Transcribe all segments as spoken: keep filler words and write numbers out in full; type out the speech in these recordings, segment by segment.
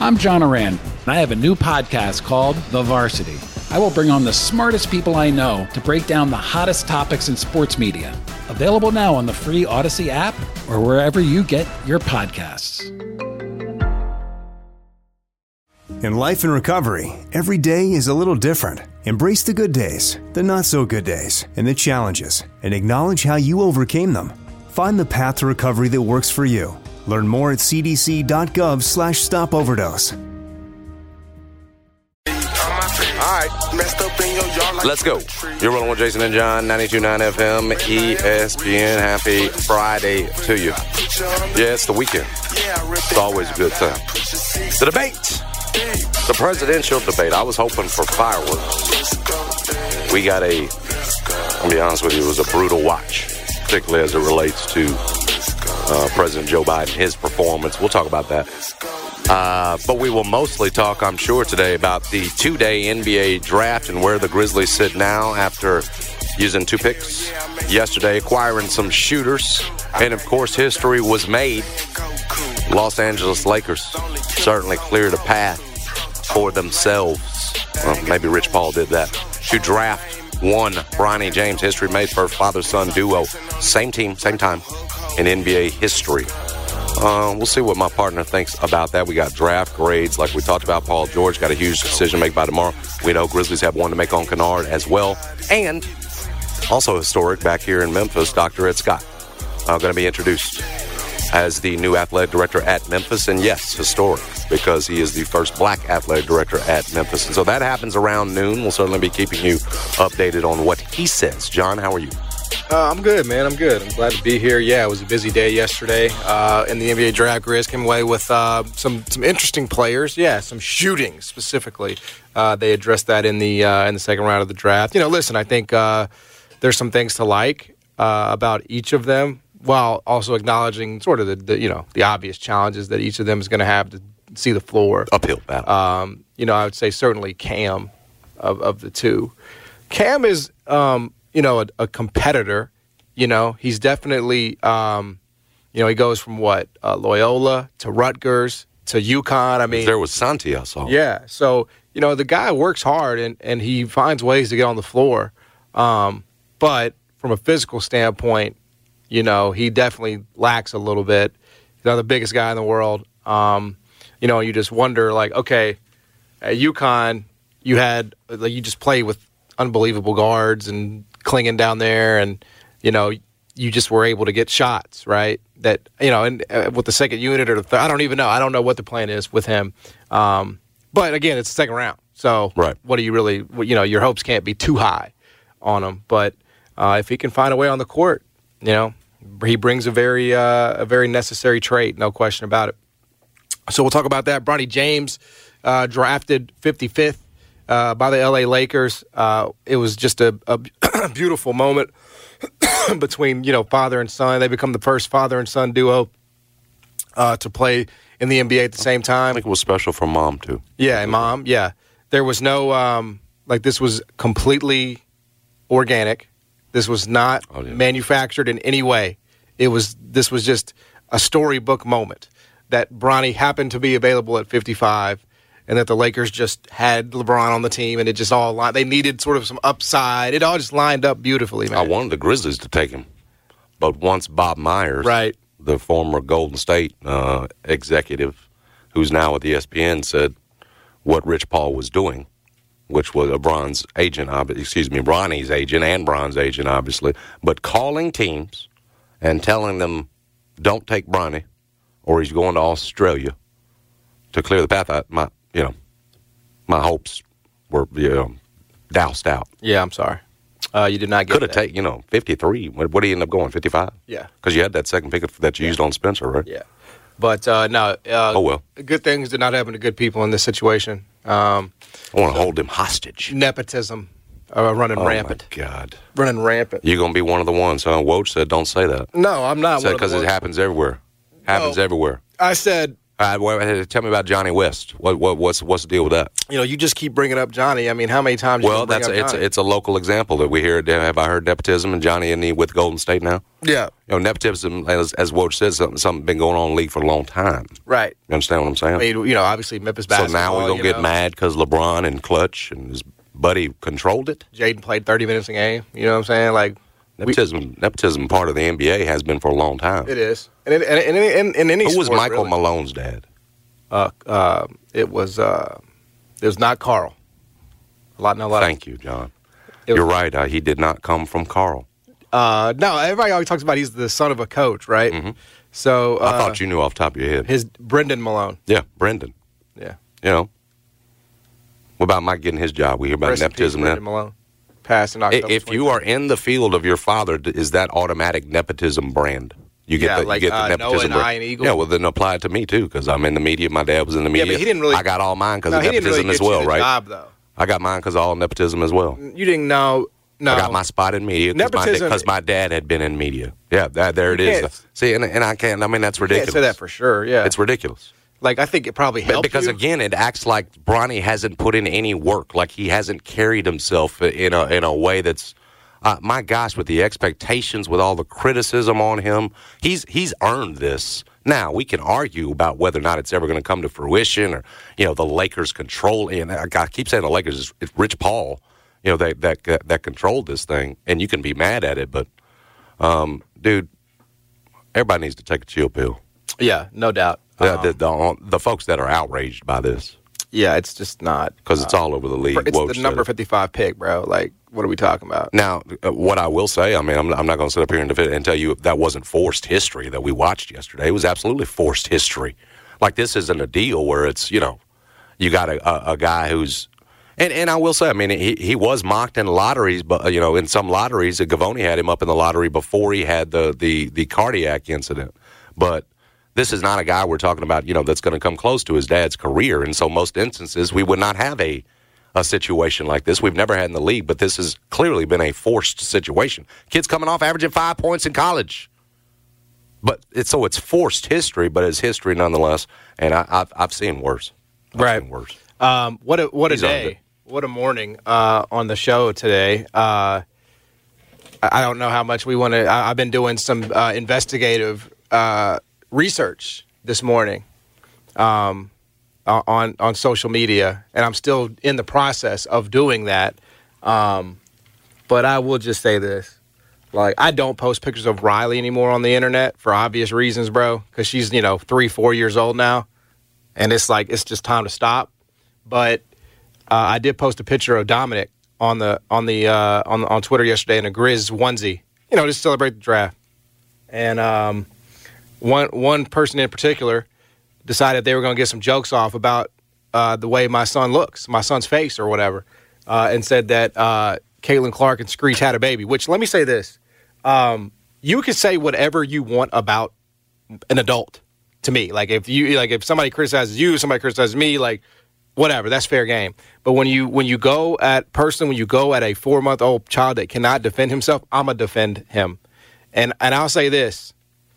I'm John Oran, and I have a new podcast called The Varsity. I will bring on the smartest people I know to break down the hottest topics in sports media. Available now on the free Odyssey app or wherever you get your podcasts. In life and recovery, every day is a little different. Embrace the good days, the not-so-good days, and the challenges, and acknowledge how you overcame them. Find the path to recovery that works for you. Learn more at cdc.gov slash stop overdose. Let's go. You're rolling with Jason and John, ninety-two point nine F M, E S P N. Happy Friday to you. Yeah, it's the weekend. It's always a good time. The debate. The presidential debate. I was hoping for fireworks. We got a, I'll be honest with you, it was a brutal watch, particularly as it relates to uh, President Joe Biden, his performance. We'll talk about that. Uh, but we will mostly talk, I'm sure, today about the two-day N B A draft and where the Grizzlies sit now after using two picks yesterday, acquiring some shooters. And, of course, history was made. Los Angeles Lakers certainly cleared a path for themselves. Well, maybe Rich Paul did that. To draft one Bronny James. History made, first father-son duo. Same team, same time in N B A history. Uh, we'll see what my partner thinks about that. We got draft grades like we talked about. Paul George got a huge decision to make by tomorrow. We know Grizzlies have one to make on Kennard as well. And also historic back here in Memphis, Doctor Ed Scott uh, going to be introduced as the new athletic director at Memphis. And yes, historic, because he is the first black athletic director at Memphis. And so that happens around noon. We'll certainly be keeping you updated on what he says. John, how are you? Uh, I'm good, man. I'm good. I'm glad to be here. Yeah, it was a busy day yesterday uh, in the N B A draft. Grizz came away with uh, some some interesting players. Yeah, some shooting specifically. Uh, they addressed that in the uh, in the second round of the draft. You know, listen, I think uh, there's some things to like uh, about each of them, while also acknowledging sort of the, the you know the obvious challenges that each of them is going to have to see the floor. Uphill battle. Um, you know, I would say certainly Cam of of the two. Cam is. Um, you know, a, a competitor. You know, he's definitely, um, you know, he goes from what, uh, Loyola to Rutgers to UConn. I mean, there was Santi, I saw. Yeah. So, you know, the guy works hard and, and he finds ways to get on the floor. Um, but from a physical standpoint, you know, he definitely lacks a little bit. He's not the biggest guy in the world. Um, you know, you just wonder, like, okay, at UConn, you had, like, you just play with unbelievable guards and clinging down there, and you know you just were able to get shots, right? That you know, and uh, with the second unit or the third, I don't even know. I don't know what the plan is with him. Um, but again, it's the second round, so right. What do you really? You know, your hopes can't be too high on him. But uh, if he can find a way on the court, you know, he brings a very uh, a very necessary trait, no question about it. So we'll talk about that. Bronny James uh, drafted fifty-fifth. Uh, by the L A Lakers. Uh, it was just a, a beautiful moment between, you know, father and son. They become the first father and son duo uh, to play in the N B A at the same time. I think it was special for mom, too. Yeah, and mom, yeah. There was no, um, like, this was completely organic. This was not oh, yeah. manufactured in any way. It was, this was just a storybook moment that Bronny happened to be available at fifty-five. And that the Lakers just had LeBron on the team, and it just all lined. They needed sort of some upside. It all just lined up beautifully, man. I wanted the Grizzlies to take him, but once Bob Myers, right, the former Golden State uh, executive, who's now with E S P N, said what Rich Paul was doing, which was a Bron's agent, excuse me, Bronny's agent and Bron's agent, obviously, but calling teams and telling them, don't take Bronny, or he's going to Australia to clear the path. I, my You know, my hopes were you know, doused out. Yeah, I'm sorry. Uh, you did not get Could have taken, you know, fifty-three. What, what did he end up going, fifty-five? Yeah. Because you had that second pick that you yeah. used on Spencer, right? Yeah. But, uh, no. Uh, oh, well. Good things did not happen to good people in this situation. Um, I want to so hold them hostage. Nepotism uh, running oh rampant. Oh, my God. Running rampant. You're going to be one of the ones, huh? Woj said, don't say that. No, I'm not said one of the because it happens everywhere. Happens no, everywhere. I said Uh, well, tell me about Johnny West. What, what, what's what's the deal with that? You know, you just keep bringing up Johnny. I mean, how many times? Well, you bring that's up a, it's Johnny? a, it's a local example that we hear. Have I heard nepotism and Johnny and he with Golden State now? Yeah. You know, nepotism, as as Woj said, something something been going on in the league for a long time. Right. You understand what I'm saying? I mean, you know, obviously Memphis basketball. So now we're gonna you get know. mad because LeBron and Clutch and his buddy controlled it. Jaden played thirty minutes a game. You know what I'm saying? Like nepotism, we, nepotism part of the N B A has been for a long time. It is, and in, in, in, in any who was sport, Michael really. Malone's dad? Uh, uh, it was uh, it was not Carl. A lot, no, a lot. Thank you, John. Was, You're right. Uh, he did not come from Carl. Uh, no, everybody always talks about he's the son of a coach, right? Mm-hmm. So uh, I thought you knew off the top of your head. His Brendan Malone. Yeah, Brendan. Yeah. You know. What about Mike getting his job? We hear about Rest nepotism Brendan now. Malone. Passed in October. If you are in the field of your father, is that automatic nepotism brand? You get yeah, the, like you get the uh, nepotism Noah and brand. I and Eagle. Yeah, well then apply it to me too because I'm in the media. My dad was in the media. Yeah, but he didn't really. I got all mine because no, of he didn't nepotism really as get well, you the right? Job, though. I got mine because of all nepotism as well. You didn't know. No, I got my spot in media because my, my dad had been in media. Yeah, that, there it is. See, and, and I can't. I mean, that's ridiculous. You can't say that for sure. Yeah, it's ridiculous. Like I think it probably helped because you. again, it acts like Bronny hasn't put in any work. Like he hasn't carried himself in a in a way that's. Uh, my gosh, with the expectations, with all the criticism on him, he's he's earned this. Now, we can argue about whether or not it's ever going to come to fruition or, you know, the Lakers control. And I keep saying the Lakers, it's Rich Paul, you know, that, that, that controlled this thing. And you can be mad at it, but, um, dude, everybody needs to take a chill pill. Yeah, no doubt. The, Um, the, the, the folks that are outraged by this. Yeah, it's just not. Because it's uh, all over the league. It's Woj the number it. fifty-five pick, bro. Like, what are we talking about? Now, uh, what I will say, I mean, I'm, I'm not going to sit up here and, defend, and tell you that wasn't forced history that we watched yesterday. It was absolutely forced history. Like, this isn't a deal where it's, you know, you got a, a, a guy who's, and, and I will say, I mean, he, he was mocked in lotteries, but, you know, in some lotteries, Gavoni had him up in the lottery before he had the, the, the cardiac incident. But this is not a guy we're talking about, you know, that's going to come close to his dad's career. And so most instances, we would not have a a situation like this. We've never had in the league, but this has clearly been a forced situation. Kids coming off averaging five points in college. But it's so it's forced history, but it's history nonetheless. And I, I've I've seen worse. I've right. seen worse. Um, what a what a He's day. What a morning uh, on the show today. Uh, I don't know how much we want to. I've been doing some uh, investigative uh, research this morning. Um, on on social media, and I'm still in the process of doing that. Um, but I will just say this. Like, I don't post pictures of Riley anymore on the internet for obvious reasons, bro, because she's, you know, three, four years old now, and it's like, it's just time to stop. But uh, I did post a picture of Dominic on the on the uh, on on Twitter yesterday in a Grizz onesie, you know, just celebrate the draft. And um, one one person in particular decided they were going to get some jokes off about uh, the way my son looks, my son's face or whatever, uh, and said that uh, Caitlin Clark and Screech had a baby, which let me say this. Um, you can say whatever you want about an adult to me. Like if you like if somebody criticizes you, somebody criticizes me, like whatever, that's fair game. But when you when you go at person, when you go at a four-month-old child that cannot defend himself, I'm going to defend him. And and I'll say this.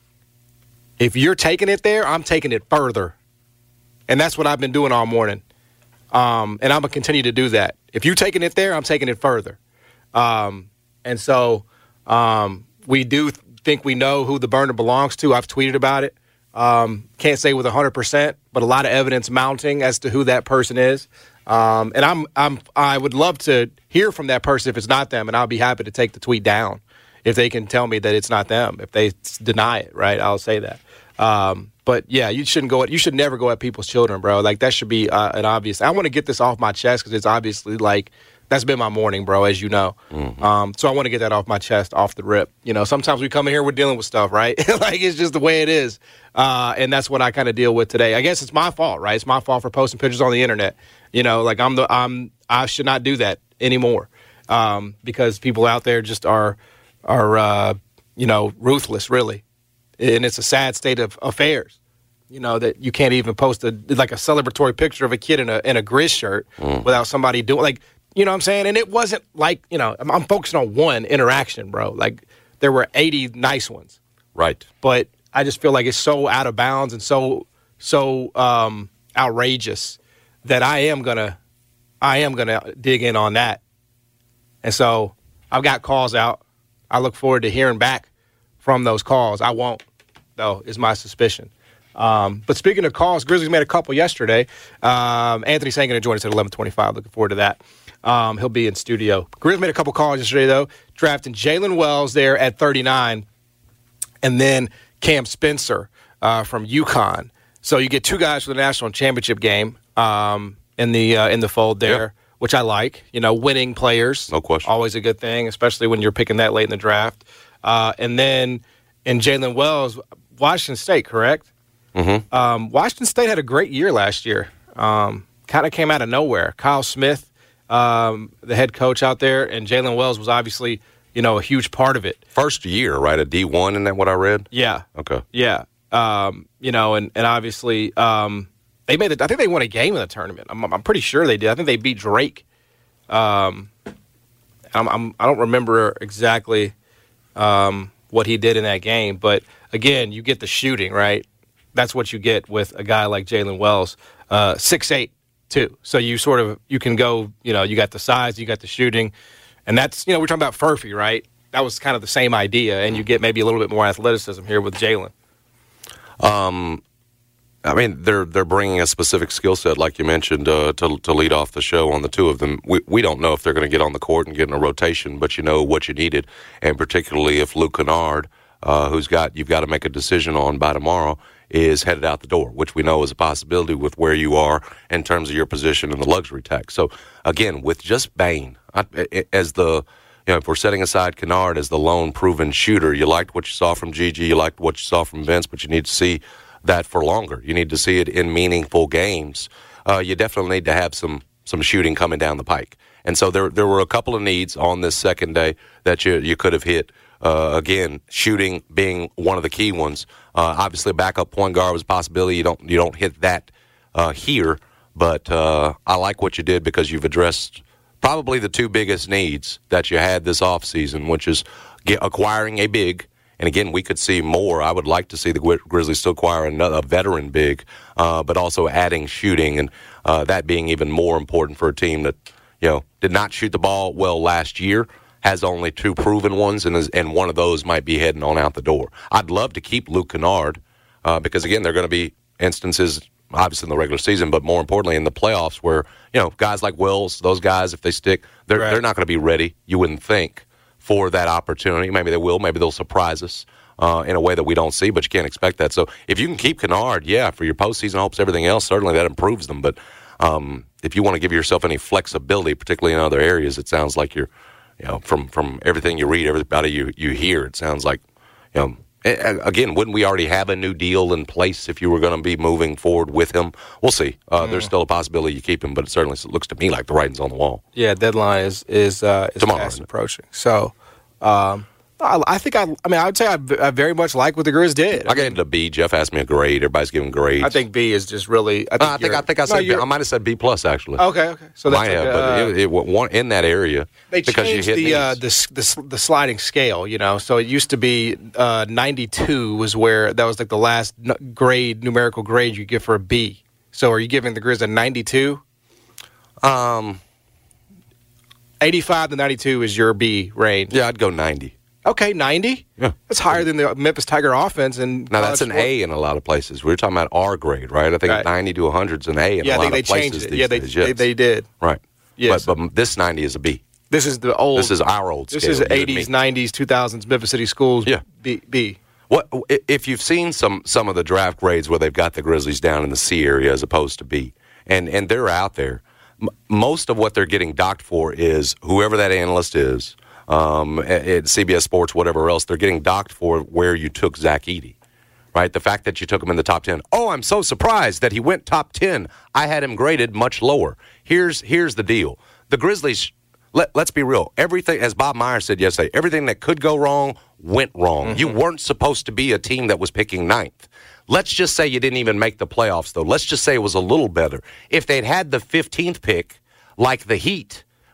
If you're taking it there, I'm taking it further. And that's what I've been doing all morning. Um, and I'm going to continue to do that. If you're taking it there, I'm taking it further. Um, and so um, we do th- think we know who the burner belongs to. I've tweeted about it. Um, can't say with one hundred percent, but a lot of evidence mounting as to who that person is. Um, and I'm, I'm, I would love to hear from that person if it's not them, and I'll be happy to take the tweet down if they can tell me that it's not them. If they deny it, right, I'll say that. Um, but yeah, you shouldn't go at, you should never go at people's children, bro. Like that should be uh, an obvious, I want to get this off my chest because it's obviously like, that's been my morning, bro, as you know. Mm-hmm. Um, so I want to get that off my chest, off the rip. You know, sometimes we come in here, we're dealing with stuff, right? Like it's just the way it is. Uh, and that's what I kind of deal with today. I guess it's my fault, right? It's my fault for posting pictures on the internet. You know, like I'm the, I'm, I should not do that anymore. Um, because people out there just are, are, uh, you know, ruthless, really. And it's a sad state of affairs, you know, that you can't even post a like a celebratory picture of a kid in a in a Grizz shirt mm. without somebody doing like, you know what I'm saying? And it wasn't like, you know, I'm, I'm focusing on one interaction, bro. Like there were eighty nice ones. Right. But I just feel like it's so out of bounds and so so um, outrageous that I am gonna I am gonna dig in on that. And so I've got calls out. I look forward to hearing back from those calls. I won't, though, is my suspicion. Um, but speaking of calls, Grizzlies made a couple yesterday. Um, Anthony Sang going to join us at eleven twenty-five. Looking forward to that. Um, he'll be in studio. Grizzlies made a couple calls yesterday, though, drafting Jalen Wells there at thirty-nine, and then Cam Spencer uh, from UConn. So you get two guys for the national championship game um, in the uh, in the fold there, yep. which I like. You know, winning players, no question, always a good thing, especially when you're picking that late in the draft. Uh, and then in Jalen Wells, Washington State, correct? Mm-hmm. Um, Washington State had a great year last year. Um, kind of came out of nowhere. Kyle Smith, um, the head coach out there, and Jalen Wells was obviously, you know, a huge part of it. First year, right? A D one, isn't that what I read? Yeah. Okay. Yeah. Um, you know, and, and obviously um, they made it. I think they won a game in the tournament. I'm, I'm pretty sure they did. I think they beat Drake. Um, I'm, I'm, I don't remember exactly um, what he did in that game, but again, you get the shooting, right? That's what you get with a guy like Jalen Wells, uh, six eight, too. So you sort of, you can go, you know, you got the size, you got the shooting, and that's, you know, we're talking about Furphy, right? That was kind of the same idea, and you get maybe a little bit more athleticism here with Jalen. Um, I mean, they're they're bringing a specific skill set, like you mentioned, uh, to to lead off the show on the two of them. We we don't know if they're going to get on the court and get in a rotation, but you know what you needed, and particularly if Luke Kennard, uh, who's got you've got to make a decision on by tomorrow, is headed out the door, which we know is a possibility with where you are in terms of your position in the luxury tax. So again, with just Bane I, as the You know, if we're setting aside Kennard as the lone proven shooter, you liked what you saw from Gigi, you liked what you saw from Vince, but you need to see that for longer. You need to see it in meaningful games. Uh, you definitely need to have some some shooting coming down the pike. And so there there were a couple of needs on this second day that you you could have hit. Uh, again, shooting being one of the key ones. Uh, obviously, a backup point guard was a possibility. You don't you don't hit that uh, here, but uh, I like what you did because you've addressed probably the two biggest needs that you had this offseason, which is get, acquiring a big. And, again, we could see more. I would like to see the Grizzlies still acquire another, a veteran big, uh, but also adding shooting, and uh, that being even more important for a team that, you know, did not shoot the ball well last year, has only two proven ones, and, is, and one of those might be heading on out the door. I'd love to keep Luke Kennard uh, because, again, there are going to be instances – obviously in the regular season, but more importantly in the playoffs where, you know, guys like Wells, those guys, if they stick, they're right. they're not going to be ready, you wouldn't think, for that opportunity. Maybe they will. Maybe they'll surprise us uh, in a way that we don't see, but you can't expect that. So if you can keep Kennard, yeah, for your postseason hopes, everything else, certainly that improves them. But um, if you want to give yourself any flexibility, particularly in other areas, it sounds like you're, you know, from, from everything you read, everybody you, you hear, it sounds like, you know, again, wouldn't we already have a new deal in place if you were going to be moving forward with him? We'll see. Uh, mm. There's still a possibility you keep him, but it certainly looks to me like the writing's on the wall. Yeah, deadline is is, uh, is tomorrow fast approaching. So, um, I, I think I. I mean, I would say I, I very much like what the Grizz did. I, I gave it a B. Jeff asked me a grade. Everybody's giving grades. I think B is just really. I think no, I think I think I said no, B. I might have said B plus actually. Okay, okay. So that's might like, have, uh, but it, it, it in that area. They because changed you hit the, uh, the the the sliding scale. You know, so it used to be uh, ninety-two was where that was like the last grade numerical grade you give for a B. So are you giving the Grizz a ninety-two? Um, eighty-five to ninety-two is your B range. Yeah, I'd go ninety. Okay, ninety? Yeah. That's higher than the Memphis Tiger offense. And now, that's an sport. A in a lot of places. We're talking about our grade, right? I think right. ninety to one hundred is an A in yeah, a lot of places. Yeah, I think they changed it. Yeah, they, days, yes. they, they did. Right. Yes. But, but this ninety is a B. This is the old. This is our old This scale. is eighties, nineties, two thousands Memphis City Schools yeah. B. B. What if you've seen some some of the draft grades where they've got the Grizzlies down in the C area as opposed to B, and and they're out there. M- most of what they're getting docked for is whoever that analyst is, um, at, at C B S Sports, whatever else. They're getting docked for where you took Zach Edey, right? The fact that you took him in the top ten. Oh, I'm so surprised that he went top ten. I had him graded much lower. Here's here's the deal: the Grizzlies. Let, let's be real. Everything, as Bob Myers said yesterday, everything that could go wrong went wrong. Mm-hmm. You weren't supposed to be a team that was picking ninth. Let's just say you didn't even make the playoffs, though. Let's just say it was a little better. If they'd had the fifteenth pick, like the Heat,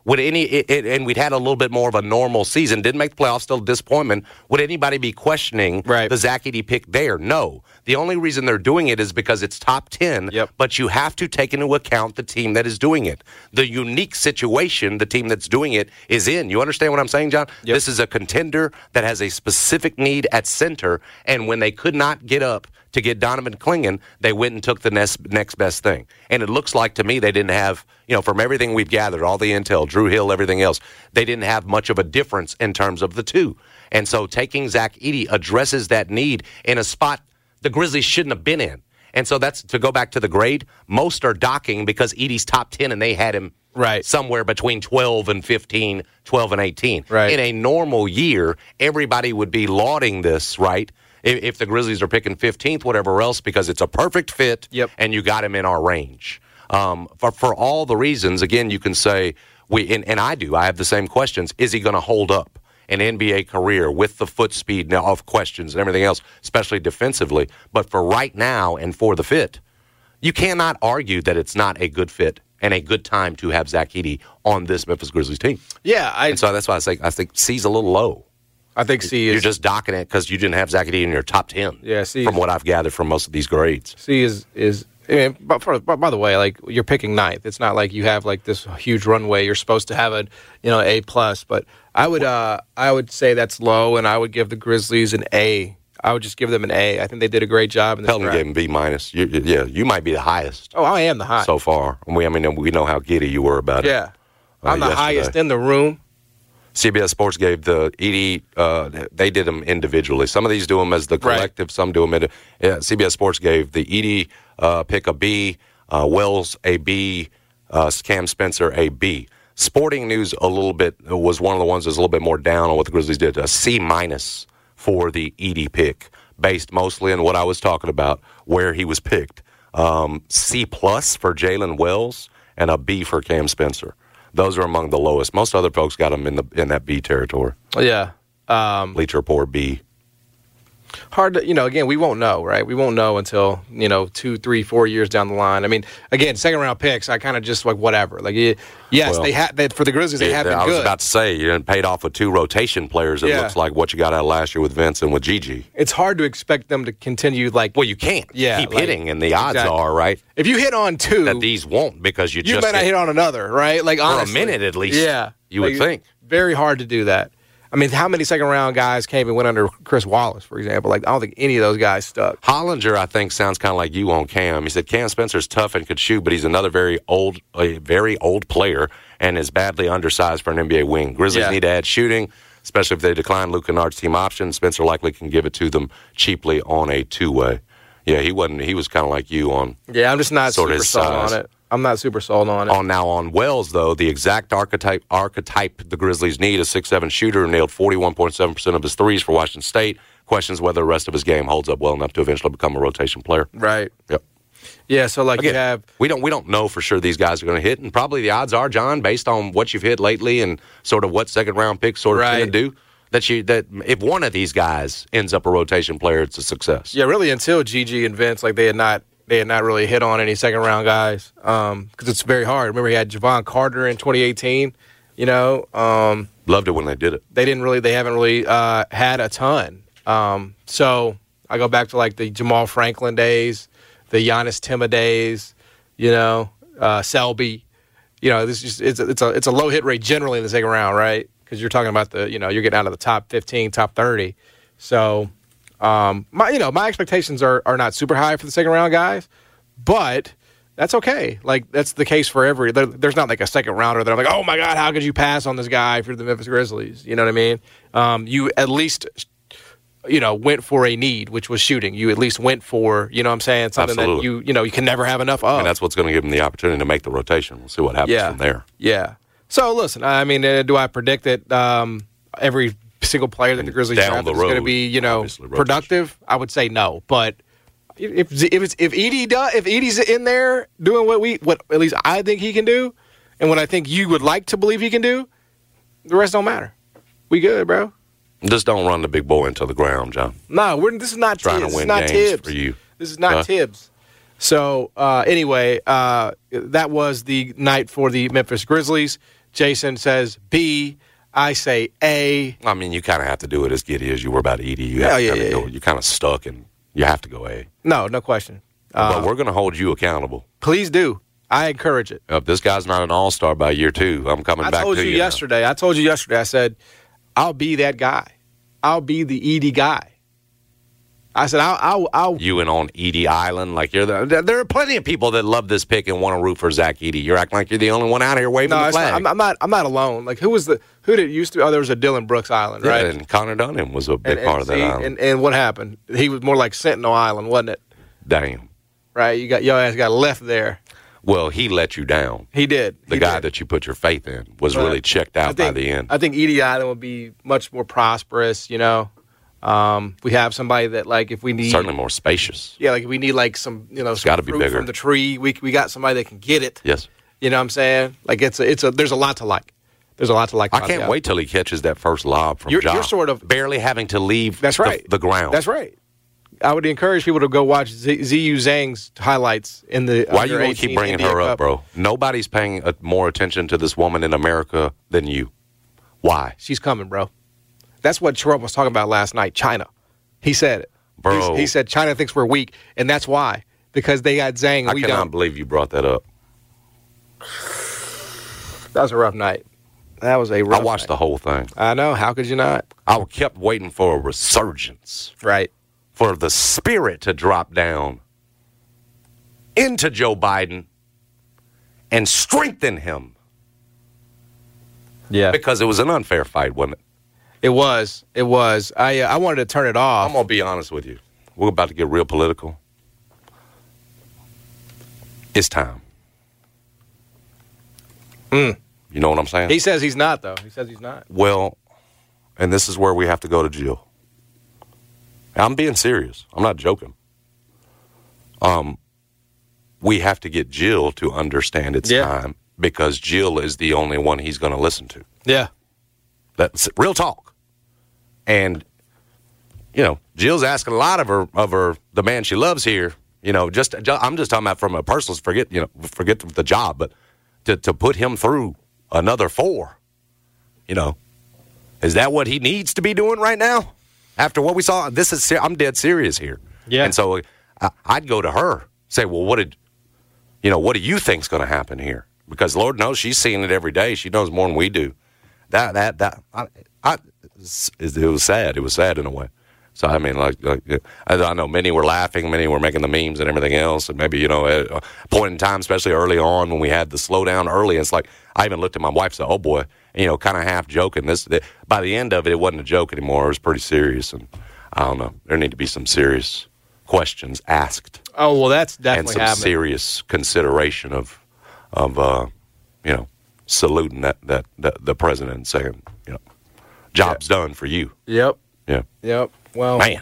Would any it, it, and we'd had a little bit more of a normal season, didn't make the playoffs, still a disappointment. Would anybody be questioning right. the Zach Edey pick there? No. The only reason they're doing it is because it's top ten, yep. but you have to take into account the team that is doing it. The unique situation the team that's doing it is in. You understand what I'm saying, John? Yep. This is a contender that has a specific need at center, and when they could not get up to get Donovan Clingan, they went and took the next, next best thing. And it looks like to me they didn't have, you know, from everything we've gathered, all the intel, Drew Hill, everything else, they didn't have much of a difference in terms of the two. And so taking Zach Edey addresses that need in a spot the Grizzlies shouldn't have been in. And so that's, to go back to the grade, most are docking because Edey's top ten and they had him right. somewhere between twelve and fifteen, twelve and eighteen. Right. In a normal year, everybody would be lauding this, right? If, if the Grizzlies are picking fifteenth, whatever else, because it's a perfect fit yep. and you got him in our range. Um, for, for all the reasons, again, you can say, we and, and I do, I have the same questions. Is he going to hold up an N B A career with the foot speed now of questions and everything else, especially defensively? But for right now and for the fit, you cannot argue that it's not a good fit and a good time to have Zach Edey on this Memphis Grizzlies team. Yeah, I, and so that's why I say I think C's a little low. I think C is. You're just docking it because you didn't have Zach Edey in your top ten. Yeah, C. From what I've gathered from most of these grades, C is is. I mean, but for, but by the way, like you're picking ninth. It's not like you have like this huge runway. You're supposed to have a you know A plus. But I would uh I would say that's low, and I would give the Grizzlies an A. I would just give them an A. I think they did a great job in this Pelton draft. gave him B minus. You, yeah, you might be the highest. Oh, I am the highest so far. We I mean we know how giddy you were about yeah. it. Yeah, I'm uh, the yesterday. highest in the room. C B S Sports gave the Edey, uh, they did them individually. Some of these do them as the collective, right. Some do them. In, yeah, C B S Sports gave the Edey uh, pick a B, uh, Wells a B, uh, Cam Spencer a B. Sporting News a little bit was one of the ones that was a little bit more down on what the Grizzlies did. A C minus for the Edey pick, based mostly on what I was talking about, where he was picked. Um, C plus for Jalen Wells and a B for Cam Spencer. Those are among the lowest. Most other folks got them in the in that B territory. Yeah. Um, Bleacher Report B. Hard to, you know, again, we won't know, right? We won't know until, you know, two, three, four years down the line. I mean, again, second round picks, I kind of just like whatever. Like, yes, well, they had that for the Grizzlies, they yeah, have been I good. was about to say, you paid off with two rotation players. It yeah. looks like what you got out of last year with Vince and with Gigi. It's hard to expect them to continue like. Well, you can't. Yeah, keep like, hitting, and the odds exactly. are, right? If you hit on two. That these won't because you, you just. You might not hit on another, right? Like, for honestly. a minute at least. Yeah. You like, would think. Very hard to do that. I mean, how many second-round guys came and went under Chris Wallace, for example? Like, I don't think any of those guys stuck. Hollinger, I think, sounds kind of like you on Cam. He said Cam Spencer's tough and could shoot, but he's another very old, a very old player and is badly undersized for an N B A wing. Grizzlies yeah. need to add shooting, especially if they decline Luke Kennard's team option. Spencer likely can give it to them cheaply on a two-way. Yeah, he wasn't. He was kind of like you on. Yeah, I'm just not sort super of sold size. on it. I'm not super sold on it. On now on Wells, though, the exact archetype archetype the Grizzlies need, a six seven shooter who nailed forty-one point seven percent of his threes for Washington State. Questions whether the rest of his game holds up well enough to eventually become a rotation player. Right. Yep. Yeah, so like Again, you have... We don't, we don't know for sure these guys are going to hit, and probably the odds are, John, based on what you've hit lately and sort of what second-round picks sort of right. going to do, that you that if one of these guys ends up a rotation player, it's a success. Yeah, really until Gigi and Vince, like they had not... They had not really hit on any second-round guys because um, it's very hard. Remember, he had Javon Carter in twenty eighteen, you know. Um, Loved it when they did it. They didn't really – they haven't really uh, had a ton. Um, so I go back to, like, the Jamal Franklin days, the Giannis Tima days, you know, uh, Selby. You know, this is just, it's, a, it's, a, it's a low hit rate generally in the second round, right? Because you're talking about the – you know, you're getting out of the top fifteen, top thirty. So – Um, my, you know, my expectations are, are not super high for the second round guys, but that's okay. Like that's the case for every. There, there's not like a second rounder that I'm like, oh my god, how could you pass on this guy if you're the Memphis Grizzlies? You know what I mean? Um, you at least, you know, went for a need, which was shooting. You at least went for, you know, what I'm saying something Absolutely. that you, you know, you can never have enough of. And that's what's going to give them the opportunity to make the rotation. We'll see what happens yeah. from there. Yeah. So listen, I mean, uh, do I predict that um, every single player that the Grizzlies Down draft the is going to road, be, you know, obviously, rotation. productive? I would say no. But if if it's, if Edey does, if Edey's in there doing what we, what at least I think he can do, and what I think you would like to believe he can do, the rest don't matter. We good, bro. Just don't run the big boy into the ground, John. No, we're this is not Trying Tibbs. to win this is not games Tibbs. for you. This is not huh? Tibbs. So uh, anyway, uh, that was the night for the Memphis Grizzlies. Jason says B. I say A. I mean, you kind of have to do it as giddy as you were about Edie. You Hell have to yeah, kinda yeah, go, yeah. You're kind of stuck, and you have to go A. No, no question. Uh, but we're going to hold you accountable. Please do. I encourage it. If this guy's not an all-star by year two, I'm coming I back told to you you now. yesterday. I told you yesterday. I said, I'll be that guy. I'll be the Edie guy. I said, I'll, I'll, I'll You and on Edie Island, like you're the. There are plenty of people that love this pick and want to root for Zach Edie. You're acting like you're the only one out here waving no, the it's not, flag. I'm, I'm not. I'm not alone. Like who was the who did it used to? Oh, there was a Dylan Brooks Island, right? Yeah, and Connor Dunham was a big and, part and of that see, island. And, and what happened? He was more like Sentinel Island, wasn't it? Damn. Right? You got your ass got left there. Well, he let you down. He did. The He guy did. that you put your faith in was But really checked out I think, by the end. I think Edie Island would be much more prosperous. You know, um, we have somebody that like if we need Certainly more spacious. yeah, like if we need like some you know some gotta be fruit bigger. from the tree. We we got somebody that can get it. Yes. You know what I'm saying? Like it's a, it's a there's a lot to like. There's a lot to like. I about can't the wait till he catches that first lob from You're- Ja. you're sort of- barely having to leave That's the- right. the, ground. That's right. I would encourage people to go watch Z- Ziyu Zhang's highlights in the. Why you under going to keep eighteen bringing India her up, Cup. bro? Nobody's paying uh more attention to this woman in America than you. Why? She's coming, bro. That's what Trump was talking about last night. China. He said it, Bro. He's- He said China thinks we're weak, and that's why because they got Zhang. And I we cannot don't. believe you brought that up. That was a rough night. That was a rough I watched night. the whole thing. I know. How could you not? I kept waiting for a resurgence, Right. for the spirit to drop down into Joe Biden and strengthen him, Yeah. because it was an unfair fight, wasn't it? It was. It was. I uh, I wanted to turn it off. I'm going to be honest with you. We're about to get real political. It's time. Mm. You know what I'm saying? He says he's not, though. He says he's not. Well, and this is where we have to go to Jill. I'm being serious. I'm not joking. Um, we have to get Jill to understand it's Yeah. time, because Jill is the only one he's going to listen to. Yeah. That's real talk. And, you know, Jill's asking a lot of her, of her, the man she loves here. You know, just I'm just talking about from a personal, forget, you know, forget the job, but to, to put him through another four, you know, is that what he needs to be doing right now? After what we saw, this is, I'm dead serious here. Yeah. And so I, I'd go to her, say, well, what did, you know, what do you think's going to happen here? Because Lord knows she's seeing it every day. She knows more than we do. That, that, that, I, I, it was sad. It was sad in a way. So, I mean, like, like I, I know many were laughing, many were making the memes and everything else. And maybe, you know, at a point in time, especially early on when we had the slowdown early, it's like I even looked at my wife and said, oh, boy, you know, kind of half joking. This, the, by the end of it, it wasn't a joke anymore. It was pretty serious. And I don't know. There need to be some serious questions asked. Oh, well, that's And definitely some happening. serious consideration of, of uh, you know, saluting that, that, that the president and saying, you know, job's done for you. Yep. Yeah. Yep. Well, Man.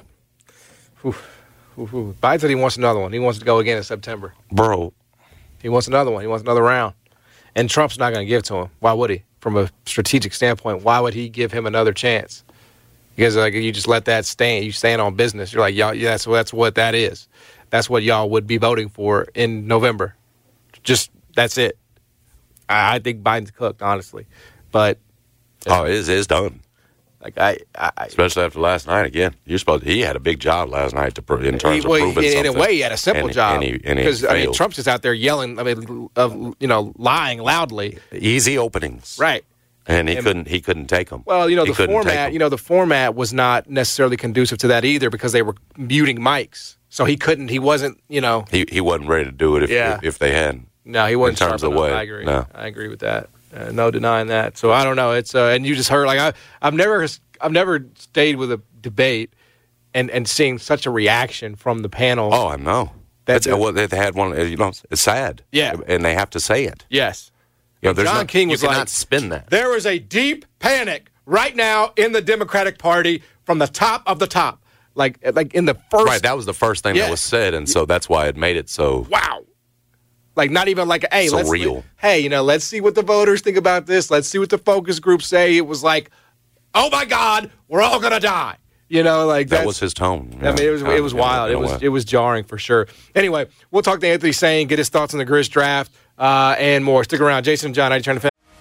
oof, oof, oof. Biden said he wants another one. He wants to go again in September. Bro, He wants another one. He wants another round. And Trump's not going to give it to him. Why would he? From a strategic standpoint, why would he give him another chance? Because like you just let that stand. You stand on business. You're like, y'all, yeah, that's, that's what that is. That's what y'all would be voting for in November. Just, that's it. I, I think Biden's cooked, honestly. But, oh, it is, it's done. like, I... I Especially after last night again. You're supposed to, he had a big job last night to pro- in terms He- well, of proving in, something. in a way, he had a simple And- job and he- and he because I mean, failed. Trump's just out there yelling. I mean, of you know, lying loudly. Easy openings, Right. And he And- couldn't. He couldn't take them. Well, you know, he the couldn't take format. 'em. You know, the format was not necessarily conducive to that either because they were muting mics, so he couldn't. He wasn't. You know, he he wasn't ready to do it if Yeah. if, if they hadn't. no, he wasn't. In terms sharp of enough. way, I agree. no. I agree with that. Uh, no denying that. So I don't know. It's uh, and you just heard like I I've never I've never stayed with a debate and and seeing such a reaction from the panel. Oh, I know. That's That's it. well, they had one. You know, it's sad. Yeah. and they have to say it. Yes. You know, there's John no, King was you cannot like, spin that. There is a deep panic right now in the Democratic Party from the top of the top. Like like in the first Right, that was the first thing Yeah. that was said, and so that's why it made it so. wow. Like not even like hey, So let's real. hey, you know, let's see what the voters think about this. Let's see what the focus groups say. It was like, "Oh my God, we're all going to die." You know, like That that's, was his tone. I mean, it was Yeah, it was in a- wild. in It a was way. it was jarring for sure. Anyway, we'll talk to Anthony Sane, get his thoughts on the Grizz draft, uh, and more. Stick around, Jason and John. I turn to.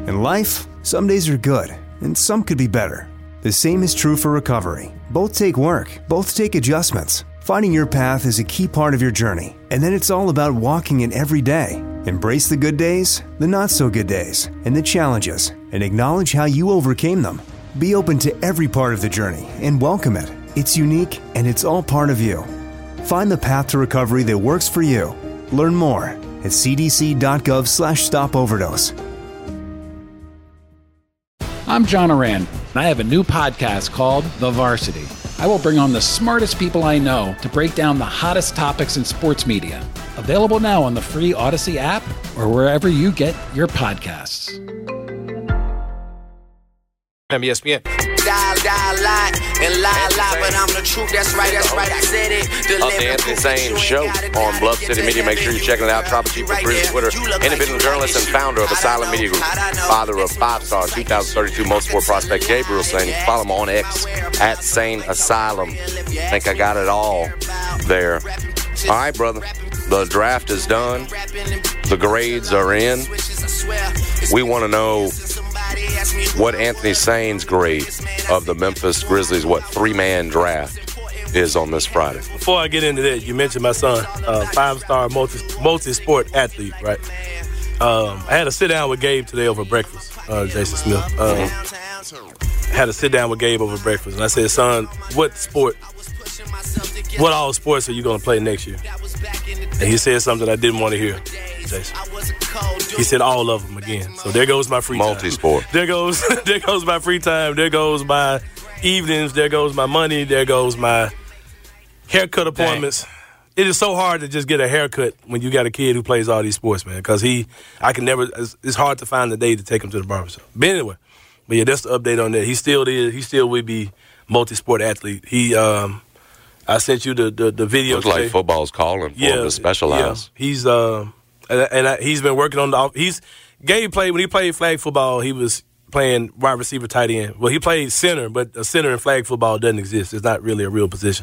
In life, some days are good, and some could be better. The same is true for recovery. Both take work, both take adjustments. Finding your path is a key part of your journey, and then it's all about walking it every day. Embrace the good days, the not-so-good days, and the challenges, and acknowledge how you overcame them. Be open to every part of the journey and welcome it. It's unique, and it's all part of you. Find the path to recovery that works for you. Learn more at c d c dot gov slash stop overdose. I'm John Oran, and I have a new podcast called The Varsity. I will bring on the smartest people I know to break down the hottest topics in sports media. Available now on the free Odyssey app or wherever you get your podcasts. E S P N. Die, die, lie, and lie, lie, but I'm the truth. That's right, that's right, I said it. Up the Anthony Zane Show on Bluff City Media. Make sure you're checking it out. Tropic Chief Producer, Twitter, independent journalist and founder of Asylum Media Group, father of five-star two thousand thirty-two multi-sport prospect Gabriel Zane. Follow him on X at Zane Asylum. I think I got it all there. All right, brother. The draft is done. The grades are in. We want to know what Anthony Zane's grade of the Memphis Grizzlies, what three-man draft is on this Friday. Before I get into that, you mentioned my son, uh, five-star multi, multi-sport athlete, right? Um, I had a sit-down with Gabe today over breakfast, uh, Jason Smith. Um, I had a sit-down with Gabe over breakfast, and I said, son, what sport, what all sports are you going to play next year? And he said something I didn't want to hear, Jason. He said all of them again. So there goes my free time. Multi-sport. There goes, there goes my free time. There goes my evenings. There goes my money. There goes my haircut appointments. Dang. It is so hard to just get a haircut when you got a kid who plays all these sports, man. Because he, I can never. It's, it's hard to find the day to take him to the barbershop. But anyway, but yeah, that's the update on that. He still is. He still will be multi-sport athlete. He, um, I sent you the the, the video. Looks today. like football's calling for yeah, him to specialize. Yeah. He's um. And, and I, he's been working on the. He's Gabe played when he played flag football. He was playing wide receiver, tight end. Well, he played center, but a center in flag football doesn't exist. It's not really a real position.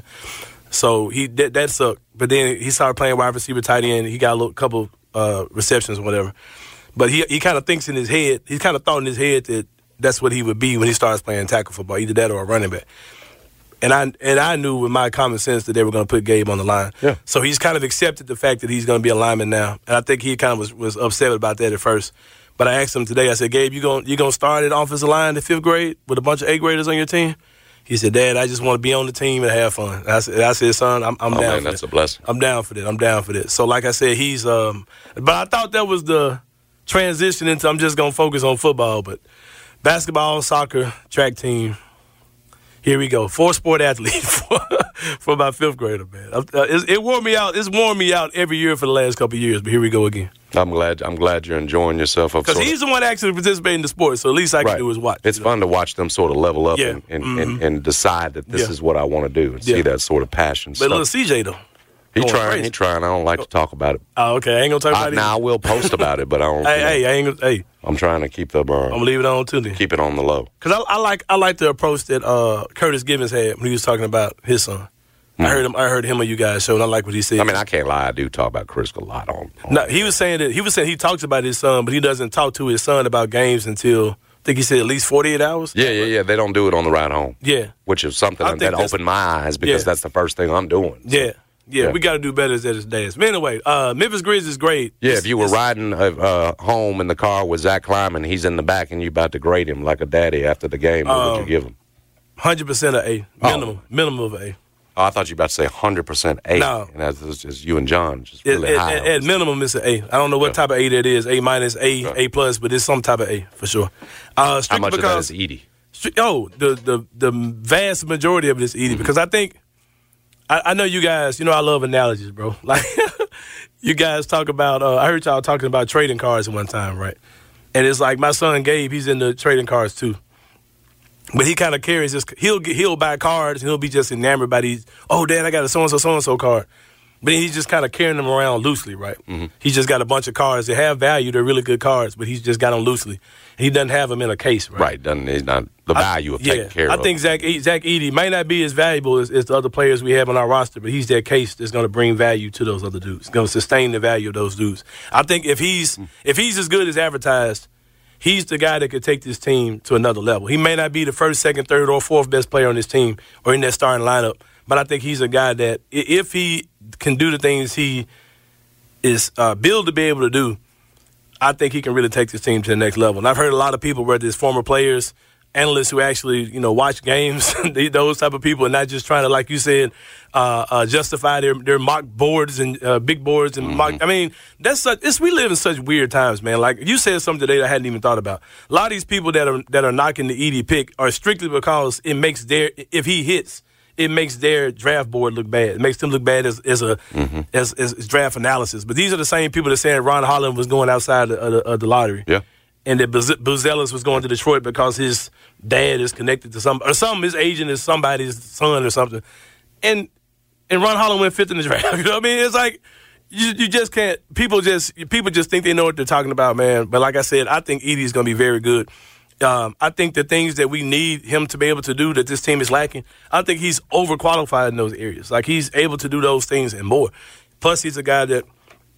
So he that, that sucked. But then he started playing wide receiver, tight end. He got a little, couple uh, receptions or whatever. But he he kind of thinks in his head. He kind of thought in his head that that's what he would be when he starts playing tackle football, either that or a running back. And I and I knew with my common sense that they were going to put Gabe on the line. Yeah. So he's kind of accepted the fact that he's going to be a lineman now. And I think he kind of was, was upset about that at first. But I asked him today, I said, Gabe, you going you gonna start at offensive line in fifth grade with a bunch of eighth graders on your team? He said, Dad, I just want to be on the team and have fun. And I said, I said son, I'm, I'm oh, down man, for that's that. a blessing. I'm down for that. I'm down for that. So like I said, he's um, – but I thought that was the transition into I'm just going to focus on football. But basketball, soccer, track team – here we go. Four-sport athlete for, for my fifth grader, man. Uh, it, it wore me out. It's worn me out every year for the last couple of years, but here we go again. I'm glad I'm glad you're enjoying yourself. Because he's the one actually participating in the sport, so at least I can right. do is watch. It's fun know? to watch them sort of level up yeah. and, and, mm-hmm. and, and decide that this yeah. is what I want to do and yeah. see that sort of passion. But stuff. little C J, though. He Going trying, crazy. he trying. I don't like to talk about it. Oh, okay. I ain't going to talk about I, it. Now, I will post about it, but I don't. hey, you know, hey, I ain't gonna, hey. I'm trying to keep the. Uh, I'm going to leave it on, too, then. Keep it on the low. Because I, I, like, I like the approach that uh, Curtis Gibbons had when he was talking about his son. Mm. I heard him I heard him on you guys' show, and I like what he said. I mean, I can't lie. I do talk about Chris a lot on. on no, he was saying that he was saying he talks about his son, but he doesn't talk to his son about games until I think he said at least forty-eight hours. Yeah, yeah, yeah. They don't do it on the ride home. Yeah, which is something that, that opened my eyes because yeah. that's the first thing I'm doing. So. Yeah. Yeah, yeah, we got to do better as that days. But anyway, uh, Memphis Grizzlies great. Yeah, it's, if you were riding uh, uh, home in the car with Zach Kleiman, he's in the back and you about to grade him like a daddy after the game, what um, would you give him? one hundred percent of A. Minimum. Oh. Minimum of A. Oh, I thought you were about to say one hundred percent A. No. And that's just you and John, just really it, high. At, at minimum, it's an A. I don't know what yeah. type of A that is. A minus, A, yeah. A plus, but it's some type of A for sure. Uh, How much because, of that is Edie? Oh, the, the, the vast majority of it is Edie mm-hmm. because I think, I, I know you guys, you know I love analogies, bro. Like, you guys talk about, uh, I heard y'all talking about trading cards one time, right? And it's like my son Gabe, he's into trading cards too. But he kind of carries this, he'll get, he'll buy cards and he'll be just enamored by these, oh, Dad, I got a so-and-so, so-and-so card. But then he's just kind of carrying them around loosely, right? Mm-hmm. He's just got a bunch of cards that have value. They're really good cards, but he's just got them loosely. He doesn't have them in a case, right? Right. Doesn't, he's not the value I, of yeah, taking care I of think Zach, Zach Edey might not be as valuable as, as the other players we have on our roster, but he's that case that's going to bring value to those other dudes, going to sustain the value of those dudes. I think if he's mm. if he's as good as advertised, he's the guy that could take this team to another level. He may not be the first, second, third, or fourth best player on this team or in that starting lineup, but I think he's a guy that if he can do the things he is uh, built to be able to do, I think he can really take this team to the next level. And I've heard a lot of people, whether it's former players, analysts who actually, you know, watch games, those type of people, and not just trying to, like you said, uh, uh, justify their, their mock boards and uh, big boards and mm-hmm. mock. I mean, that's such. It's, we live in such weird times, man. Like you said something today that I hadn't even thought about. A lot of these people that are that are knocking the Edey pick are strictly because it makes their if he hits, it makes their draft board look bad. It makes them look bad as as a mm-hmm. as, as, as draft analysis. But these are the same people that saying Ron Holland was going outside of the, of the lottery. Yeah. And that Buzelis was going to Detroit because his dad is connected to some or some his agent is somebody's son or something. And and Ron Holland went fifth in the draft. You know what I mean? It's like you you just can't. People just people just think they know what they're talking about, man. But like I said, I think Edey is going to be very good. Um, I think the things that we need him to be able to do that this team is lacking, I think he's overqualified in those areas. Like he's able to do those things and more. Plus, he's a guy that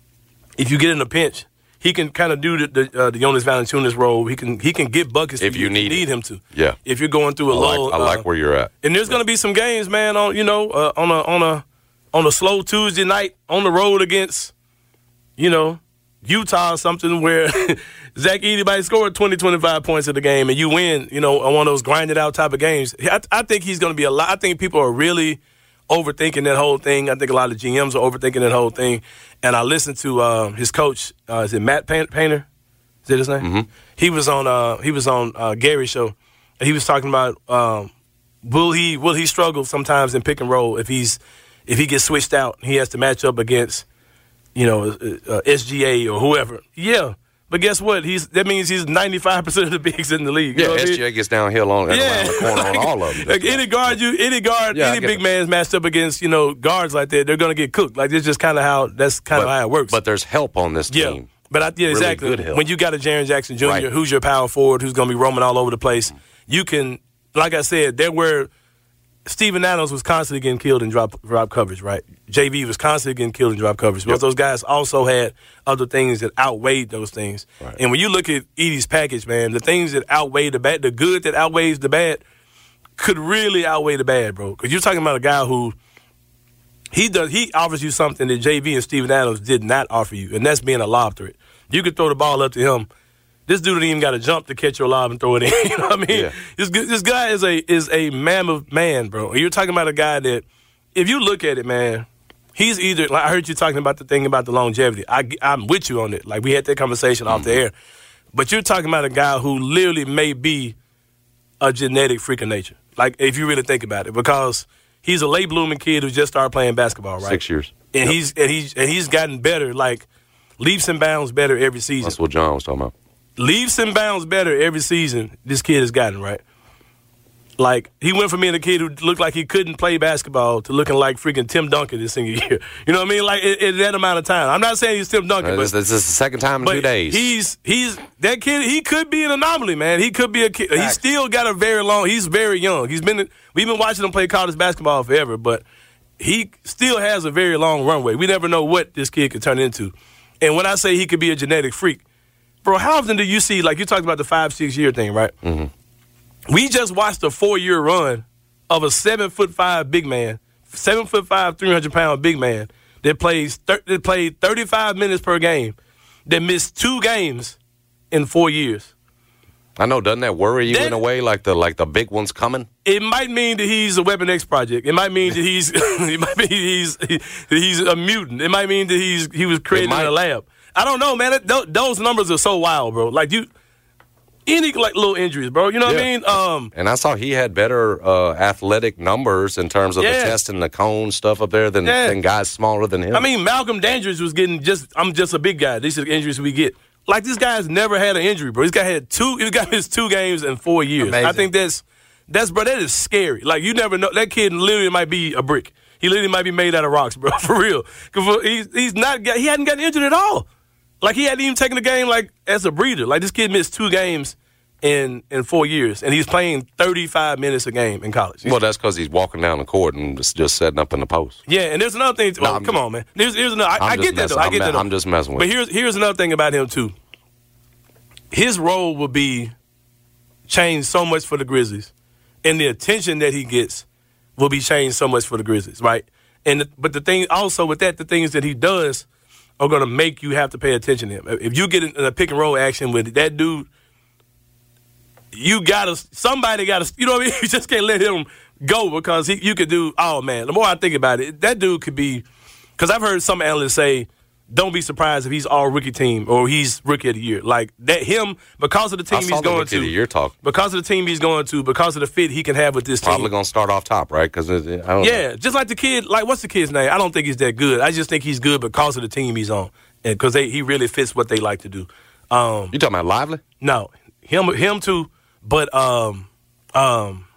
if you get in a pinch, he can kind of do the the, uh, the Jonas Valanciunas role. He can he can get buckets if you, you need, need him to. Yeah. If you're going through a I low, like, I like uh, where you're at. And there's going to be some games, man. On you know uh, on a on a on a slow Tuesday night on the road against you know Utah or something where Zach Edey might score twenty, twenty-five points in the game and you win. You know on one of those grinded out type of games. I, I think he's going to be a lot. I think people are really overthinking that whole thing. I think a lot of G Ms are overthinking that whole thing. And I listened to uh, his coach. Uh, is it Matt Painter? Is that his name? Mm-hmm. He was on. Uh, he was on uh, Gary's show, and he was talking about um, will he will he struggle sometimes in pick and roll if he's if he gets switched out. He has to match up against you know uh, S G A or whoever. Yeah. But guess what? He's that means he's ninety-five percent of the bigs in the league. You yeah, know S G A I mean? Gets downhill on and yeah. around the corner like, on all of them. Like any guard, you any guard, yeah, any big man's matched up against you know guards like that, they're gonna get cooked. Like it's just kind of how that's kind of how it works. But there's help on this yeah. team. But I, yeah, exactly. Really good help. When you got a Jaren Jackson Junior, right. who's your power forward, who's gonna be roaming all over the place, you can, like I said, there were. Steven Adams was constantly getting killed in drop drop coverage, right? J V was constantly getting killed in drop coverage. But yep. those guys also had other things that outweighed those things. Right. And when you look at Edey's package, man, the things that outweigh the bad, the good that outweighs the bad, could really outweigh the bad, bro. Because you're talking about a guy who he does he offers you something that J V and Steven Adams did not offer you, and that's being a lob threat. You could throw the ball up to him. This dude ain't even got to jump to catch your lob and throw it in. You know what I mean? Yeah. This this guy is a is a mammoth man, bro. And you're talking about a guy that, if you look at it, man, he's either, like I heard you talking about the thing about the longevity. I, I'm with you on it. Like we had that conversation mm-hmm. off the air. But you're talking about a guy who literally may be a genetic freak of nature. Like if you really think about it, because he's a late blooming kid who just started playing basketball, right? Six years. And yep. he's and he's and he's gotten better, like leaps and bounds better every season. That's what John was talking about. Leaps and bounds better every season this kid has gotten, right? Like, he went from being a kid who looked like he couldn't play basketball to looking like freaking Tim Duncan this senior year. You know what I mean? Like, in, in that amount of time. I'm not saying he's Tim Duncan, uh, but... This, this is the second time in two days. He's, he's, that kid, he could be an anomaly, man. He could be a kid. He's still got a very long, he's very young. He's been, we've been watching him play college basketball forever, but he still has a very long runway. We never know what this kid could turn into. And when I say he could be a genetic freak, bro, how often do you see, like you talked about the five, six-year thing, right? Mm-hmm. We just watched a four-year run of a seven-foot-five big man, seven-foot-five, three hundred pound big man that plays thir- that played thirty-five minutes per game, that missed two games in four years. I know, doesn't that worry you that, in a way, like the like the big one's coming? It might mean that he's a Weapon X project. It might mean that he's it might mean he's he, he's a mutant. It might mean that he's he was created in a lab. I don't know, man. Th- those numbers are so wild, bro. Like you, any like little injuries, bro. You know what yeah. I mean? Um, and I saw he had better uh, athletic numbers in terms of yeah. the test and the cone stuff up there than, yeah. than guys smaller than him. I mean, Malcolm Dandridge was getting just. I'm just a big guy. These are the injuries we get. Like this guy's never had an injury, bro. This guy had two. He got his two games in four years. Amazing. I think that's that's bro. That is scary. Like you never know. That kid literally might be a brick. He literally might be made out of rocks, bro. For real. Cause he's he's not. Got, he hadn't gotten injured at all. Like, he hadn't even taken the game, like, as a breather. Like, this kid missed two games in in four years, and he's playing thirty-five minutes a game in college. Well, that's because he's walking down the court and just, just setting up in the post. Yeah, and there's another thing. Well, no, come on, man. There's, here's another, I, I get that, though. I get I'm, that, though. I'm just messing with But here's, here's another thing about him, too. his role will be changed so much for the Grizzlies, and the attention that he gets will be changed so much for the Grizzlies, right? And the, but the thing also with that, the things that he does are going to make you have to pay attention to him. If you get in a pick and roll action with that dude, you gotta somebody gotta you know what I mean. You just can't let him go because he you could do. Oh man, the more I think about it, that dude could be. Because I've heard some analysts say, don't be surprised if he's all rookie team or he's rookie of the year. Like that, him because of the team I saw he's the going rookie to. of the year talk. Because of the team he's going to. Because of the fit he can have with this Probably team. Probably gonna start off top, right? Because I don't. Yeah, know. just like the kid. Like what's the kid's name? I don't think he's that good. I just think he's good because of the team he's on, and because he really fits what they like to do. Um, You talking about Lively? No, him him too. But um, um,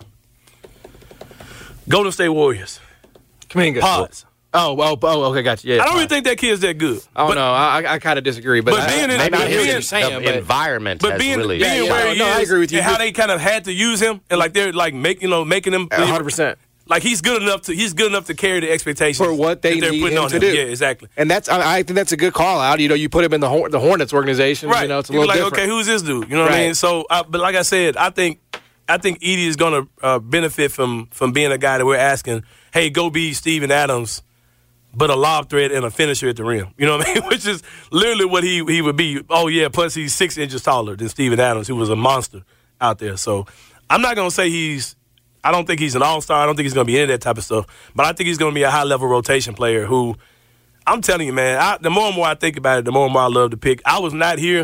Golden State Warriors. Kuminga. Pods. Oh, well, oh, okay, gotcha. Yeah, I don't fine. really think that kid's that good. I don't but, know. I, I kind of disagree, but, but I, being in- maybe I but hear what being- you're saying. The but environment But has being, really. being Yeah, yeah, where he no, is, I agree with you. and how they kind of had to use him, and like they're like making, you know, making him one hundred percent. like he's good enough to he's good enough to carry the expectations For what they that they're need putting him on to him. do. Yeah, exactly. And that's I, I think that's a good call out. You know, you put him in the Hor- the Hornets organization. Right. You know, it's a You're little like, different. okay, who's this dude? You know what I Right. mean? So, uh, but like I said, I think I think Edey is going to uh, benefit from from being a guy that we're asking, hey, go be Steven Adams, but a lob threat and a finisher at the rim. You know what I mean? Which is literally what he he would be. Oh yeah, plus he's six inches taller than Steven Adams, who was a monster out there. So I'm not going to say he's. I don't think he's an all-star. I don't think he's going to be any of that type of stuff. But I think he's going to be a high-level rotation player who, I'm telling you, man, I, the more and more I think about it, the more and more I love to pick. I was not here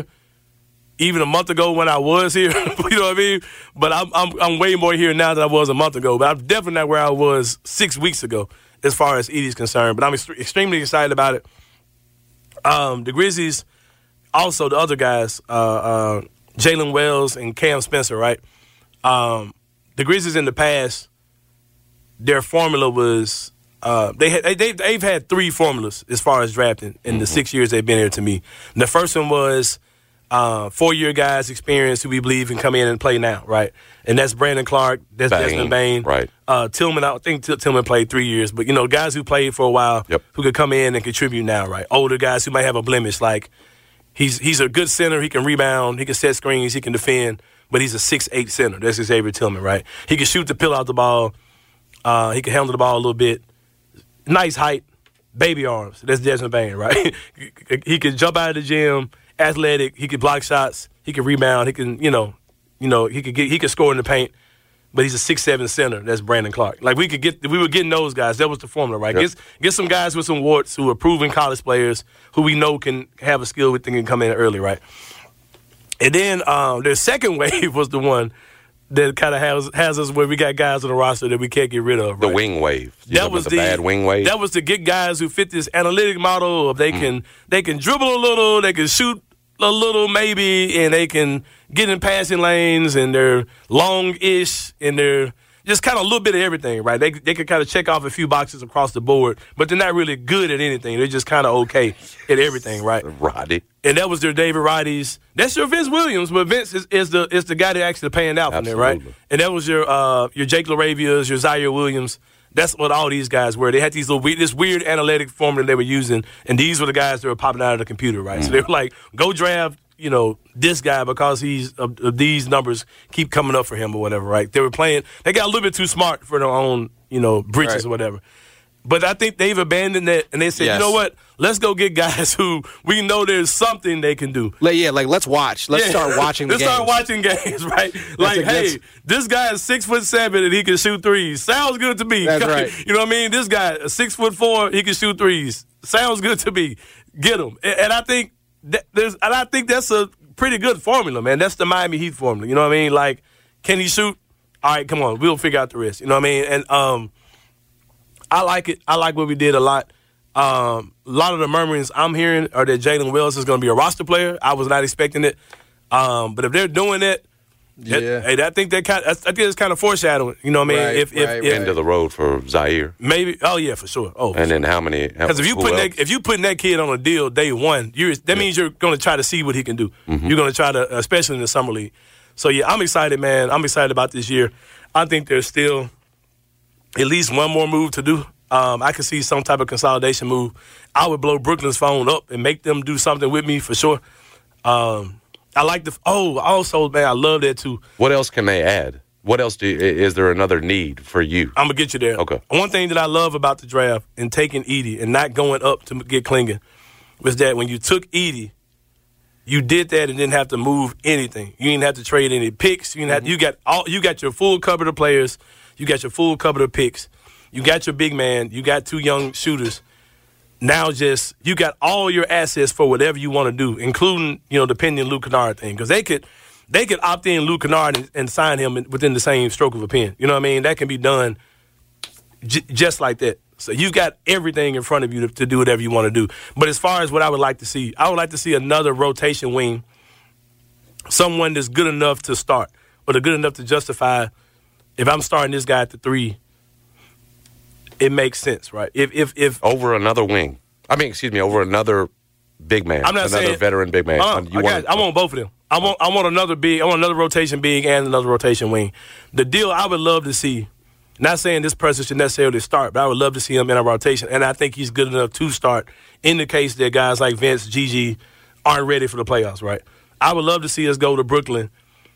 even a month ago when I was here. You know what I mean? But I'm, I'm I'm way more here now than I was a month ago. But I'm definitely not where I was six weeks ago as far as Edey's concerned. But I'm ext- extremely excited about it. Um, the Grizzlies, also the other guys, uh, uh, Jalen Wells and Cam Spencer, right? Um, the Grizzlies in the past, their formula was uh, they had they they've had three formulas as far as drafting in the six years they've been here. To me, and the first one was uh, four-year guys, experience who we believe can come in and play now, right? And that's Brandon Clark, that's Bang, Desmond Bain, right? Uh, Tillman, I think T- Tillman played three years, but you know, guys who played for a while, Yep. who could come in and contribute now, right? Older guys who might have a blemish, like he's he's a good center, he can rebound, he can set screens, he can defend. But he's a six eight center. That's Xavier Tillman, right? He can shoot the pill out the ball. Uh, he can handle the ball a little bit. Nice height. Baby arms. That's Desmond Bain, right? He can jump out of the gym. Athletic. He can block shots. He can rebound. He can, you know, you know, he could get he could score in the paint. But he's a six seven center. That's Brandon Clark. Like we could get, we were getting those guys. That was the formula, right? Yep. Get get some guys with some warts who are proven college players who we know can have a skill with and can come in early, right? And then um, their second wave was the one that kind of has has us where we got guys on the roster that we can't get rid of. The right? wing wave. You That talking was about the, the bad wing wave. That was to get guys who fit this analytic model of they Mm. can they can dribble a little, they can shoot a little maybe, and they can get in passing lanes, and they're long-ish, and they're just kind of a little bit of everything, right? They they can kind of check off a few boxes across the board, but they're not really good at anything. They're just kind of okay at everything, right? Roddy. And that was their David Roddy's. That's your Vince Williams, but Vince is, is the is the guy that actually paying out from there, right? Absolutely. And that was your uh, your Jake LaRavias, your Zaire Williams. That's what all these guys were. They had these little weird, this weird analytic formula they were using, and these were the guys that were popping out of the computer, right? Mm-hmm. So they were like, go draft, you know, this guy because he's of, of these numbers keep coming up for him or whatever, right? They were playing. They got a little bit too smart for their own, you know, britches Right. or whatever. But I think they've abandoned that, and they said, Yes. you know what? Let's go get guys who we know there's something they can do. Like, yeah, like let's watch. Let's Yeah. start watching the Let's games. start watching games, right? Like, a- hey, that's- this guy is six foot seven and he can shoot threes. Sounds good to me. That's right. You know what I mean? This guy, is six foot four, he can shoot threes. Sounds good to me. Get him. And, and I think that there's, and I think that's a pretty good formula, man. That's the Miami Heat formula. You know what I mean? Like, can he shoot? All right, come on, we'll figure out the rest. You know what I mean? And um, I like it. I like what we did a lot. Um, a lot of the murmurings I'm hearing are that Jalen Wells is going to be a roster player. I was not expecting it. Um, but if they're doing it, that- Yeah. hey, I think that kind. I think it's kind of foreshadowing. You know what I mean? Right, if if, right, if End of the road for Zaire. maybe, oh yeah, for sure. Oh, And then how many? because if you who put else? that if you putting that kid on a deal day one, you're that means you're going to try to see what he can do. Mm-hmm. You're going to try to, especially in the summer league. So yeah, I'm excited, man. I'm excited about this year. I think there's still at least one more move to do. Um, I could see some type of consolidation move. I would blow Brooklyn's phone up and make them do something with me for sure. Um, I like the – oh, also, man, I love that too. What else can they add? What else do you, is there another need for you? I'm going to get you there. Okay. One thing that I love about the draft and taking Edey and not going up to get Clingan was that when you took Edey, you did that and didn't have to move anything. You didn't have to trade any picks. You didn't have, mm-hmm. you got all you got your full cupboard of players. You got your full cupboard of picks. You got your big man. You got two young shooters. Now just you got all your assets for whatever you want to do, including, you know, the pending Luke Kennard thing. Because they could – They could opt in Luke Kennard and, and sign him within the same stroke of a pen. You know what I mean? That can be done j- just like that. So you've got everything in front of you to, to do whatever you want to do. But as far as what I would like to see, I would like to see another rotation wing, someone that's good enough to start or they're good enough to justify if I'm starting this guy at the three, it makes sense, right? If if if over another wing. I mean, excuse me, over another big man. I'm not another saying, veteran big man. Uh, you I, want got, I want both of them. I want I want another big, I want another rotation big and another rotation wing. The deal I would love to see, not saying this person should necessarily start, but I would love to see him in a rotation, and I think he's good enough to start in the case that guys like Vince, Gigi aren't ready for the playoffs, right? I would love to see us go to Brooklyn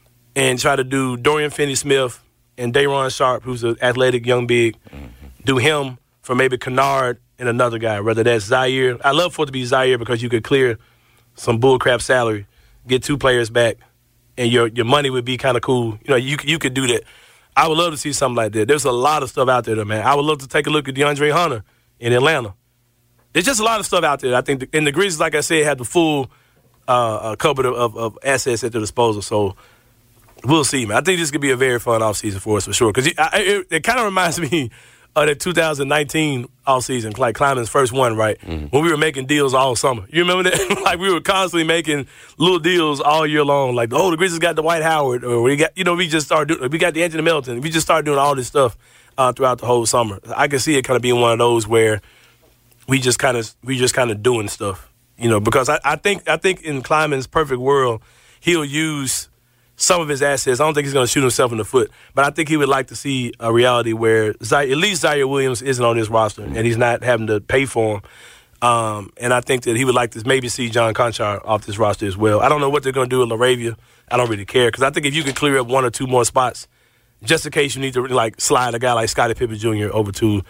and try to do Dorian Finney-Smith and Day'Ron Sharpe, who's an athletic young big, mm-hmm. do him for maybe Kennard and another guy, whether that's Zaire. I love for it to be Zaire because you could clear some bullcrap salary, get two players back, and your your money would be kind of cool. You know, you you could do that. I would love to see something like that. There's a lot of stuff out there, though, man. I would love to take a look at DeAndre Hunter in Atlanta. There's just a lot of stuff out there. I think, the, and the Grizzlies, like I said, have the full uh, cupboard of, of, of assets at their disposal. So we'll see, man. I think this could be a very fun offseason for us for sure. Because it, it, it kind of reminds me of the two thousand nineteen offseason, like Kleiman's first one, right? Mm-hmm. When we were making deals all summer. You remember that? Like we were constantly making little deals all year long. Like, oh, the Grizzlies got the Dwight Howard, or we got, you know, we just started doing, we got the Anthony Melton. We just started doing all this stuff uh, throughout the whole summer. I can see it kind of being one of those where we just kind of we just kind of doing stuff, you know, because I, I think I think in Kleiman's perfect world, he'll use some of his assets. I don't think he's going to shoot himself in the foot, but I think he would like to see a reality where Zaire, at least Zaire Williams isn't on this roster and he's not having to pay for him. Um, and I think that he would like to maybe see John Conchar off this roster as well. I don't know what they're going to do with LaRavia. I don't really care because I think if you could clear up one or two more spots, just in case you need to like slide a guy like Scottie Pippen Junior over to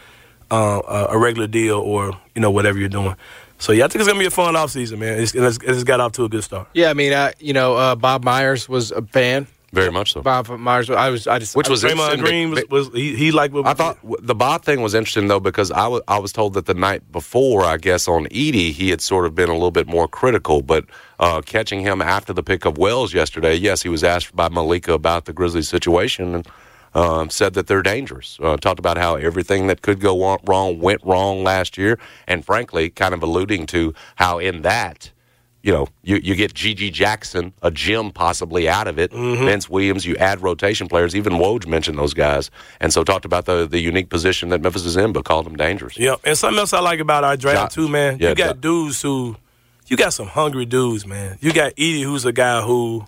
uh, a regular deal or, you know, whatever you're doing. So, yeah, I think it's going to be a fun offseason, man. It's, it's, it's got off to a good start. Yeah, I mean, uh, you know, uh, Bob Myers was a fan. Very much so. Bob Myers, I was, I just, which was Draymond Green was, was he, he liked what we I thought did. The Bob thing was interesting though because I was I was told that the night before, I guess on Edey, he had sort of been a little bit more critical, but uh, catching him after the pick of Wells yesterday, yes, he was asked by Malika about the Grizzlies situation and um, said that they're dangerous. Uh, talked about how everything that could go wrong went wrong last year, and frankly, kind of alluding to how in that. You know, you, you get Gigi Jackson, a gem possibly out of it. Mm-hmm. Vince Williams, you add rotation players. Even Woj mentioned those guys. And so talked about the, the unique position that Memphis is in, but called them dangerous. Yeah, and something else I like about our draft, too, man. Yeah, you got John. dudes who – you got some hungry dudes, man. You got Edey, who's a guy who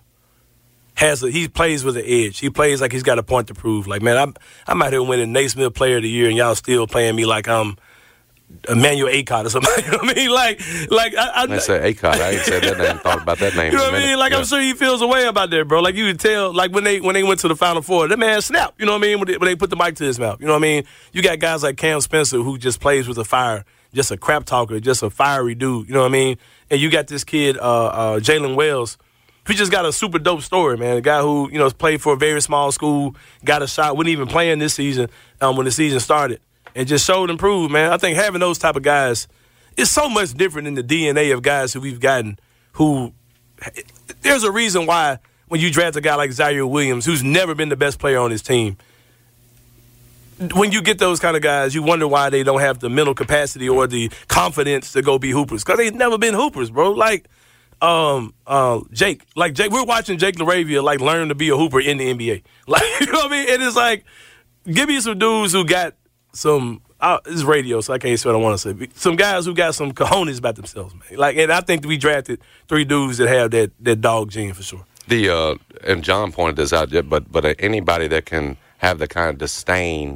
has a – he plays with an edge. He plays like he's got a point to prove. Like, man, I'm, I'm out here winning Naismith Player of the Year, and y'all still playing me like I'm – Emmanuel Acott or something. You know what I mean? Like, like I, I, I said Acott. I ain't said that name. Thought about that name. You know what I mean? Like, yeah. I'm sure he feels a way about that, bro. Like, you could tell. Like when they when they went to the Final Four, that man snapped. You know what I mean? When they, when they put the mic to his mouth. You know what I mean? You got guys like Cam Spencer who just plays with a fire, just a crap talker, just a fiery dude. You know what I mean? And you got this kid, uh, uh, Jalen Wells, who just got a super dope story, man. A guy who you know played for a very small school, got a shot, wasn't even playing this season um, when the season started. And just showed and proved, man. I think having those type of guys is so much different in the D N A of guys who we've gotten who – there's a reason why when you draft a guy like Zaire Williams, who's never been the best player on his team, when you get those kind of guys, you wonder why they don't have the mental capacity or the confidence to go be hoopers. Because they've never been hoopers, bro. Like um, uh, Jake. Like Jake, we're watching Jake LaRavia, like, learn to be a hooper in the N B A. Like, you know what I mean? And it's like, give me some dudes who got – Some uh, this is radio, so I can't say what I want to say. Some guys who got some cojones about themselves, man. Like, and I think we drafted three dudes that have that, that dog gene for sure. The uh, and John pointed this out, but but uh, anybody that can have the kind of disdain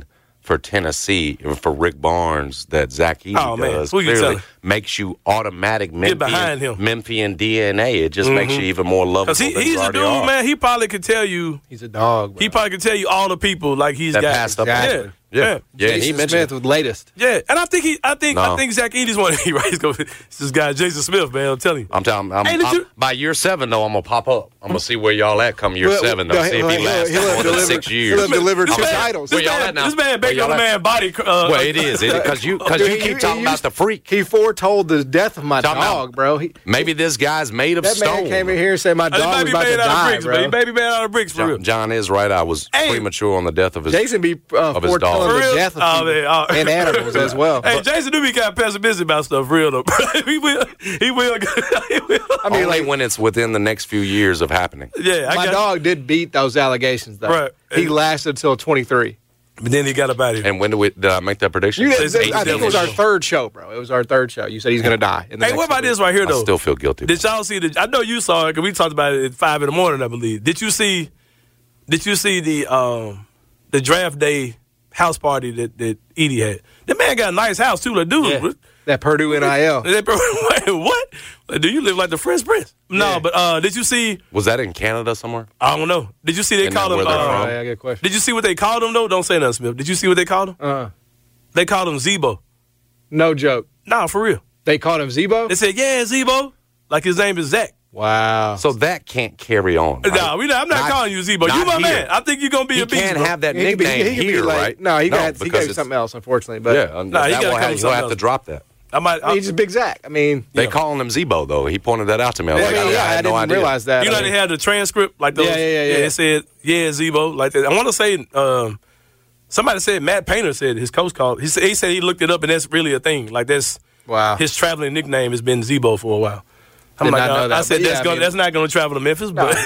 for Tennessee, for Rick Barnes, that Zach Edey Oh, man. does Who you clearly telling? makes you automatic Get behind Memphian, him. Memphian D N A. It just makes you even more lovable Because he, than he's you a already dude, are. man. He probably could tell you. He's a dog. Bro. He probably could tell you all the people like he's That got. passed up. Yeah, Exactly. Yeah, yeah. yeah. And he Jason mentioned Smith with latest. Yeah, and I think he, I think, I No. think Zach Edey's one. He right. He's going. It's this guy Jason Smith, man. I'm telling you. I'm telling. I'm, Hey, did I'm- you- by year seven, though, I'm gonna pop up. I'm gonna see where y'all at come year Well, seven. Though, no, see if he'll- he he'll- lasts he'll more have than delivered- six he'll years. have delivered This two man- titles. Where This y'all man, at now? this man Where baked on y'all the at? man body. Uh, Well, it is because you because Dude, you he- keep he talking used- about the freak. He foretold the death of my Talking dog, about- bro. He, Maybe this guy's made of that stone. man came in here and said my He dog might was be about made to out of die, bricks, bro. but he may be made out of bricks for real. John, John is right. I was Hey. premature on the death of his. Jason be uh, Of his dog. foretelling For the real? death of Oh, people man, oh. and animals as well. Hey, Jason do be kind of pessimistic about stuff, for real though. he will. He will. he will. I mean, Only like, when it's within the next few years of happening. Yeah, I my got. dog did beat those allegations, though. Right. He lasted until twenty-three. But then he got up out of here. And when did, we, did I make that prediction? You did, It's I eight think it was our devils. third show, bro. It was our third show. You said he's going to die. In the Hey, next what about week. this right here I though? still feel guilty. Did y'all see the? I know you saw it because we talked about it at five in the morning, I believe. Did you see? Did you see the um the draft day house party that that Edey had? The man got a nice house too, like dude. Yeah. That Purdue N I L. Wait, what? Like, do you live like the Fresh Prince? No, Yeah. but uh, did you see? Was that in Canada somewhere? I don't know. Did you see they Isn't that called him? where they're Uh, from? Oh, yeah, good question. did you see what they called him though? Don't say nothing, Smith. Did you see what they called him? Uh, They called him Zebo. no joke. Nah, for real. They called him Zebo? They said, "Yeah, Zebo." Like his name is Zach. Wow. So that can't carry on. Right? Nah, we not, I'm not, Not- calling you Zebo. not You my here. man. I think you're gonna be He a beast. can't bro. have that He could be- nickname he could be here, like- right? No, he got he because got it's- something else, unfortunately. But Yeah, Nah, he that gotta will come have, with he'll have something to else. drop that. I might. I mean, he's just Big Zach. I mean, They Yeah. calling him Zebo though. He pointed that out to me. I was yeah, like, yeah, I, yeah, I I had didn't no idea. realize that. You know I they mean, had the transcript like those. Yeah, yeah, yeah, yeah. It said, "Yeah, Zebo." Like that. I want to say, um, somebody said Matt Painter said his coach called. He said he said he looked it up and that's really a thing. Like that's wow. his traveling nickname has been Zebo for a while. I'm Did like, not know uh, that, I said but yeah, that's I going mean- that's not going to travel to Memphis, but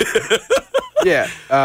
Yeah,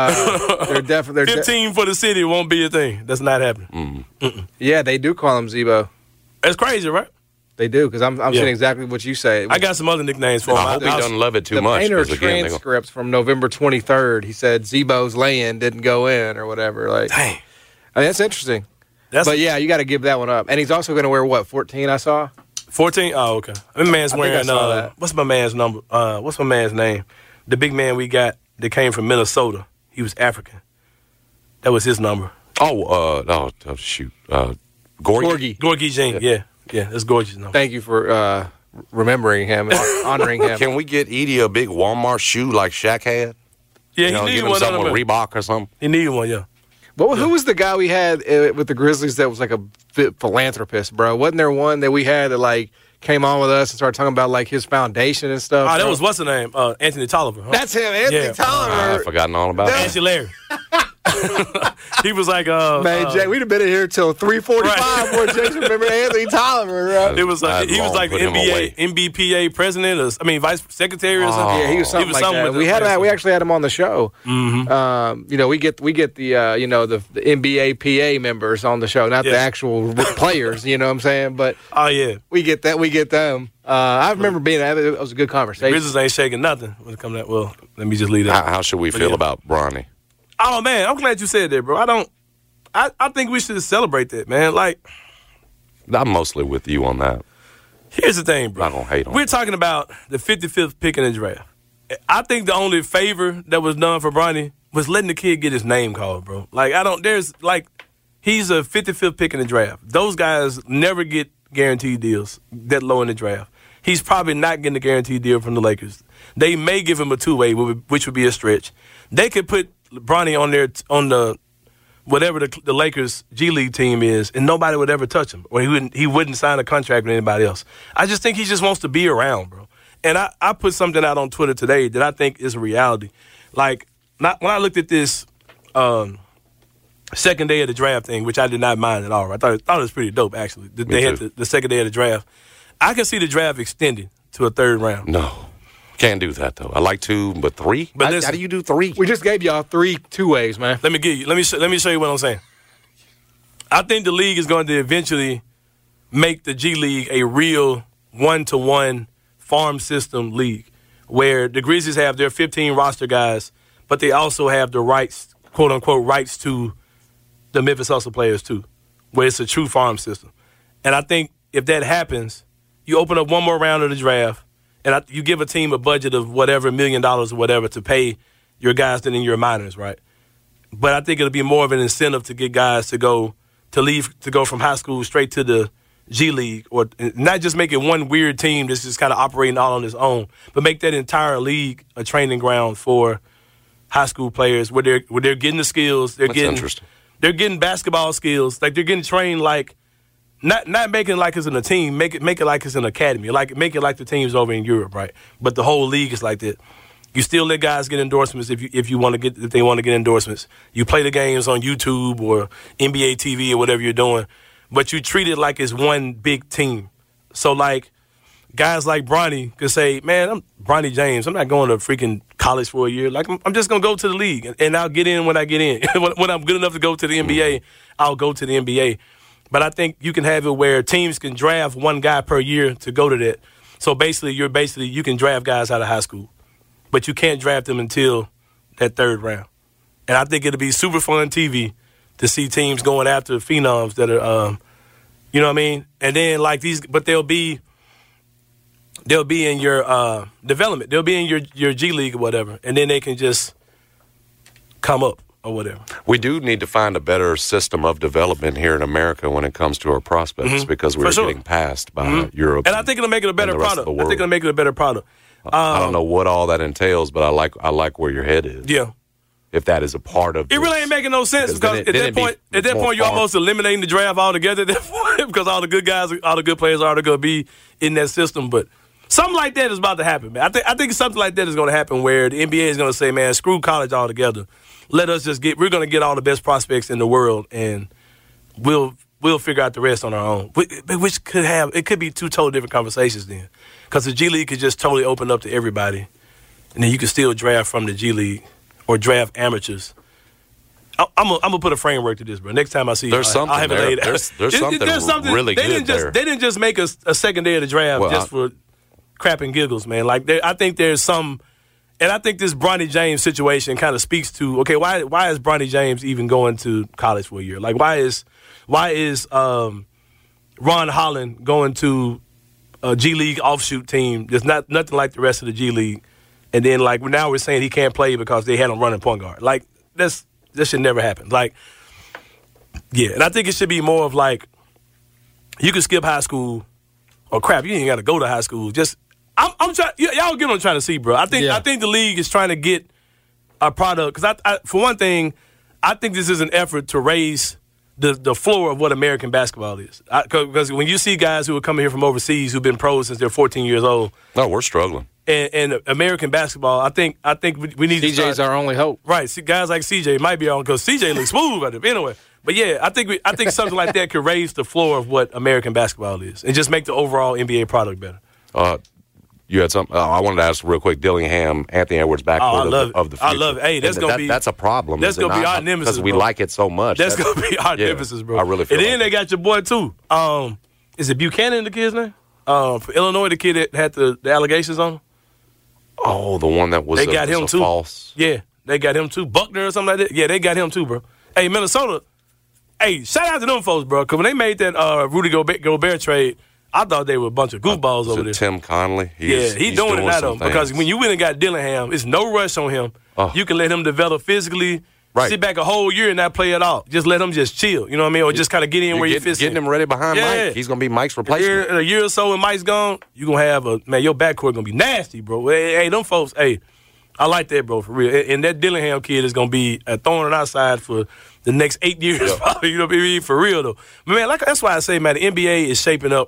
uh, they're definitely. They're de- fifteen for the city won't be a thing. That's not happening. yeah, they do call him Zebo. That's crazy, right? They do because I'm I'm Yeah. saying exactly what you say. I got some other nicknames for him. I hope he I- I- doesn't love it too the much. Painter 'cause again, they go- transcripts from November twenty-third. He said Zebo's lay-in didn't go in or whatever. Like, Dang. I mean, that's interesting. That's But yeah, you got to give that one up. And he's also going to wear what fourteen? I saw. fourteen. Oh, okay. My man's I think I wearing. saw Uh, that. what's my man's number? Uh, what's my man's name? The big man we got that came from Minnesota. He was African. That was his number. Oh, uh, oh, oh, shoot. Uh, Gorgie? Gorgie. Gorgie Jean. Yeah, yeah. That's Gorgie's number. Thank you for uh, remembering him and honoring him. Can we get Edey a big Walmart shoe like Shaq had? Yeah, You know, he get needed him one. something Of with them. Reebok or something? He needed one. Yeah. But who was the guy we had uh, with the Grizzlies that was like a ph- philanthropist, bro? Wasn't there one that we had that like came on with us and started talking about like his foundation and stuff? Oh, that bro? was what's the name? Uh, Anthony Tolliver. Huh? That's him, Anthony Yeah. Tolliver. I've forgotten all about Nancy that. Larry. He was like, uh, Man, uh, Jay, we'd have been in here till three forty-five Right. before Jason remember Anthony Tolliver, bro. it was like I'd he was long like put the him N B A away. N B P A president, or I mean vice secretary or something. Yeah, he was something He was like something that. with We the- had him, we actually had him on the show. Mm-hmm. Um, you know, we get we get the uh, you know the, the N B A P A members on the show, not the Yeah. actual players. You know what I'm saying? But Oh yeah, we get that. We get them. Uh, I remember being. It was a good conversation. Grizzlies ain't shaking nothing when it comes to that. Well, let me just leave that. How, how should we But feel yeah. about Bronny? Oh man, I'm glad you said that, bro. I don't. I, I think we should celebrate that, man. Like, I'm mostly with you on that. here's the thing, bro. I'm not gonna hate on We're it. talking about the fifty-fifth pick in the draft. I think the only favor that was done for Bronny was letting the kid get his name called, bro. Like, I don't. There's like, he's a fifty-fifth pick in the draft. Those guys never get guaranteed deals that low in the draft. He's probably not getting a guaranteed deal from the Lakers. They may give him a two-way, which would be a stretch. They could put Bronny on there on the whatever the, the Lakers G League team is, and nobody would ever touch him, or he wouldn't he wouldn't sign a contract with anybody else. I just think he just wants to be around, bro. And I, I put something out on Twitter today that I think is a reality. Like, not, when I looked at this um, second day of the draft thing, which I did not mind at all. I thought, thought it was pretty dope, actually. That Me they had too. the, the second day of the draft. I can see the draft extending to a third round. No. Can't do that, though. I like two, but three? But how, listen- how do you do three? We just gave y'all three two ways, man. Let me give you. Let me sh- let me show you what I'm saying. I think the league is going to eventually make the G League a real one-to-one farm system league, where the Grizzlies have their fifteen roster guys, but they also have the rights, quote unquote, rights to the Memphis Hustle players too. where it's a true farm system. And I think if that happens, you open up one more round of the draft, and I, you give a team a budget of whatever, a million dollars or whatever, to pay your guys that in your minors, right? But I think it'll be more of an incentive to get guys to go to leave to go from high school straight to the G League, or not just make it one weird team that's just kind of operating all on its own, but make that entire league a training ground for high school players where they're where they're getting the skills, they're That's getting interesting. they're getting basketball skills, like they're getting trained like not not making it like it's in a team, make it make it like it's an academy, like make it like the teams over in Europe, right? But the whole league is like that. You still let guys get endorsements if you if you want to get if they want to get endorsements. You play the games on YouTube or N B A T V or whatever you're doing, but you treat it like it's one big team. So like guys like Bronny could say, "Man, I'm Bronny James. I'm not going to freaking college for a year. Like I'm, I'm just gonna go to the league and, and I'll get in when I get in. when, when I'm good enough to go to the N B A, I'll go to the N B A." But I think you can have it where teams can draft one guy per year to go to that. So basically, you're basically you can draft guys out of high school, but you can't draft them until that third round. And I think it'll be super fun T V to see teams going after phenoms that are, um, you know what I mean? And then like these, but they'll be, they'll be in your uh, development. They'll be in your, your G League or whatever, and then they can just come up or whatever. We do need to find a better system of development here in America when it comes to our prospects, Mm-hmm. because we're sure. getting passed by Mm-hmm. Europe. And I think it'll make it a better and the rest product. of the I think world. it'll make it a better product. Um, I don't know what all that entails, but I like I like where your head is. Yeah. If that is a part of It really ain't making no sense because, because then it- at then that it'd be point, at that more point, you're farm. almost eliminating the draft altogether. At that point, because all the good guys, all the good players are going to be in that system. But something like that is about to happen, man. I think I think something like that is going to happen where the N B A is going to say, "Man, screw college altogether. Let us just get. We're going to get all the best prospects in the world, and we'll we'll figure out the rest on our own." Which could have it could be two totally different conversations then, because the G League could just totally open up to everybody, and then you can still draft from the G League or draft amateurs. I- I'm gonna I'm gonna put a framework to this, bro. Next time I see you, There's I, something I have it there. laid out. There's- there's It- it- something there's something really they good didn't just there. they didn't just make a, a second day of the draft Well, just I- for crap and giggles, man. Like there, I think there's some, and I think this Bronny James situation kind of speaks to okay, why why is Bronny James even going to college for a year? Like why is why is um, Ron Holland going to a G League offshoot team that's not nothing like the rest of the G League, and then like now we're saying he can't play because they had him running point guard. Like that's that should never happen. Like yeah, and I think it should be more of like you can skip high school. Or crap, you ain't got to go to high school. Just I'm, I'm trying. Y- y'all get what I'm trying to see, bro. I think Yeah. I think the league is trying to get a product because I, I, for one thing, I think this is an effort to raise the the floor of what American basketball is. Because when you see guys who are coming here from overseas who've been pros since they're fourteen years old, No, we're struggling. and, and American basketball, I think I think we, we need C to J's start, our only hope. right. See, guys like C J might be on because C J looks smooth right there. Anyway, but yeah, I think we, I think something like that could raise the floor of what American basketball is and just make the overall N B A product better. Uh, you had some. Uh, I wanted to ask real quick. Dillingham, Anthony Edwards, backcourt Oh, I of, love the, of the it. I future. love it. Hey, that's And gonna that- be- that's a problem. that's is it gonna be not? our nemesis, because we bro. like it so much. That's gonna be our yeah, emphasis, bro. I really feel. And then like they got your boy too. Um, is it Buchanan, the kid's name? Um, for Illinois, the kid that had the, the allegations on him. Oh, the one that was They a, got was him a too. false. Yeah, they got him too. Buckner or something like that. Yeah, they got him too, bro. Hey, Minnesota. Hey, shout out to them folks, bro. Because when they made that uh, Rudy Gobert, Gobert trade, I thought they were a bunch of goofballs Is over it there. Tim Conley? He's, Yeah, he's, he's doing, it now, though. some Because things. when you went and got Dillingham, it's no rush on him. Oh. You can let him develop physically, Right. sit back a whole year and not play at all. Just let him just chill. You know what I mean? Or just kind of get in You're where he getting, fits getting in. him ready behind Yeah. Mike. He's going to be Mike's A replacement. year, in a year or so when Mike's gone, you're going to have a, man, your backcourt going to be nasty, bro. Hey, hey, them folks, hey, I like that, bro, for real. And, and that Dillingham kid is going to be a thorn on our side for the next eight years, Yeah. probably. You know what I mean? For real, though. But, man, like, that's why I say, man, the N B A is shaping up.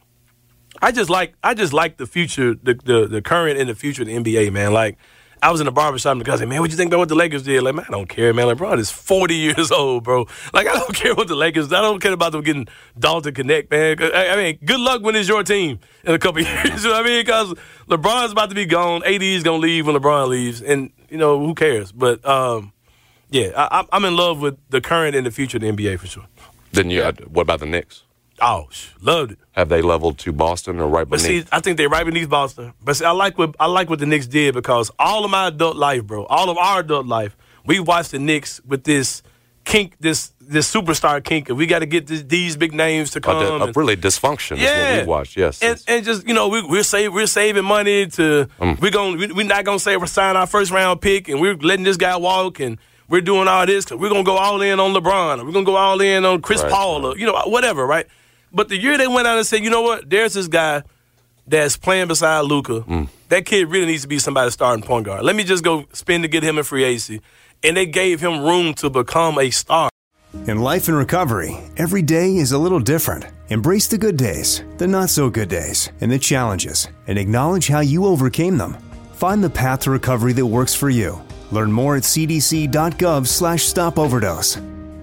I just like I just like the future, the, the the current and the future of the N B A, man. Like, I was in the barbershop and the guy said, man, what you think about what the Lakers did? Like, man, I don't care, man. LeBron is forty years old, bro. Like, I don't care what the Lakers, I don't care about them getting Dalton Connect, man. I, I mean, good luck when it's your team in a couple of years. You know what I mean? Because LeBron's about to be gone. A D is going to leave when LeBron leaves. And, you know, who cares? But, um, yeah, I, I'm in love with the current and the future of the N B A for sure. Then you, what about the Knicks? Oh, sh- loved it. Have they leveled to Boston or right But beneath? see, I think they're right beneath Boston. But see, I like what I like what the Knicks did because all of my adult life, bro, all of our adult life, we watched the Knicks with this kink this this superstar kink. We got to get this, these big names to come. A, a and, really dysfunction yeah. is what we watched. Yes, and, and just you know we, we're save, we're saving money to mm. we're going we, we're not gonna say we're signing our first round pick and we're letting this guy walk and we're doing all this because we're gonna go all in on LeBron or we're gonna go all in on Chris right. Paul or you know whatever, right? But the year they went out and said, you know what, there's this guy that's playing beside Luka. Mm. That kid really needs to be somebody's starting point guard. Let me just go spend to get him in free agency. And they gave him room to become a star. In life and recovery, every day is a little different. Embrace the good days, the not so good days, and the challenges, and acknowledge how you overcame them. Find the path to recovery that works for you. Learn more at c d c dot gov slash stop overdose.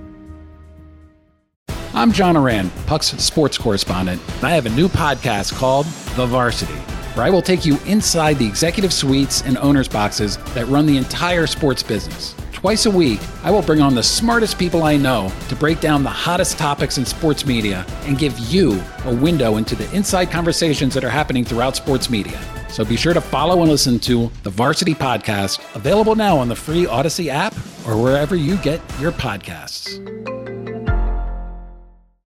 I'm John Oran, Puck's sports correspondent, and I have a new podcast called The Varsity, where I will take you inside the executive suites and owners' boxes that run the entire sports business. Twice a week, I will bring on the smartest people I know to break down the hottest topics in sports media and give you a window into the inside conversations that are happening throughout sports media. So be sure to follow and listen to the Varsity Podcast, available now on the free Odyssey app or wherever you get your podcasts.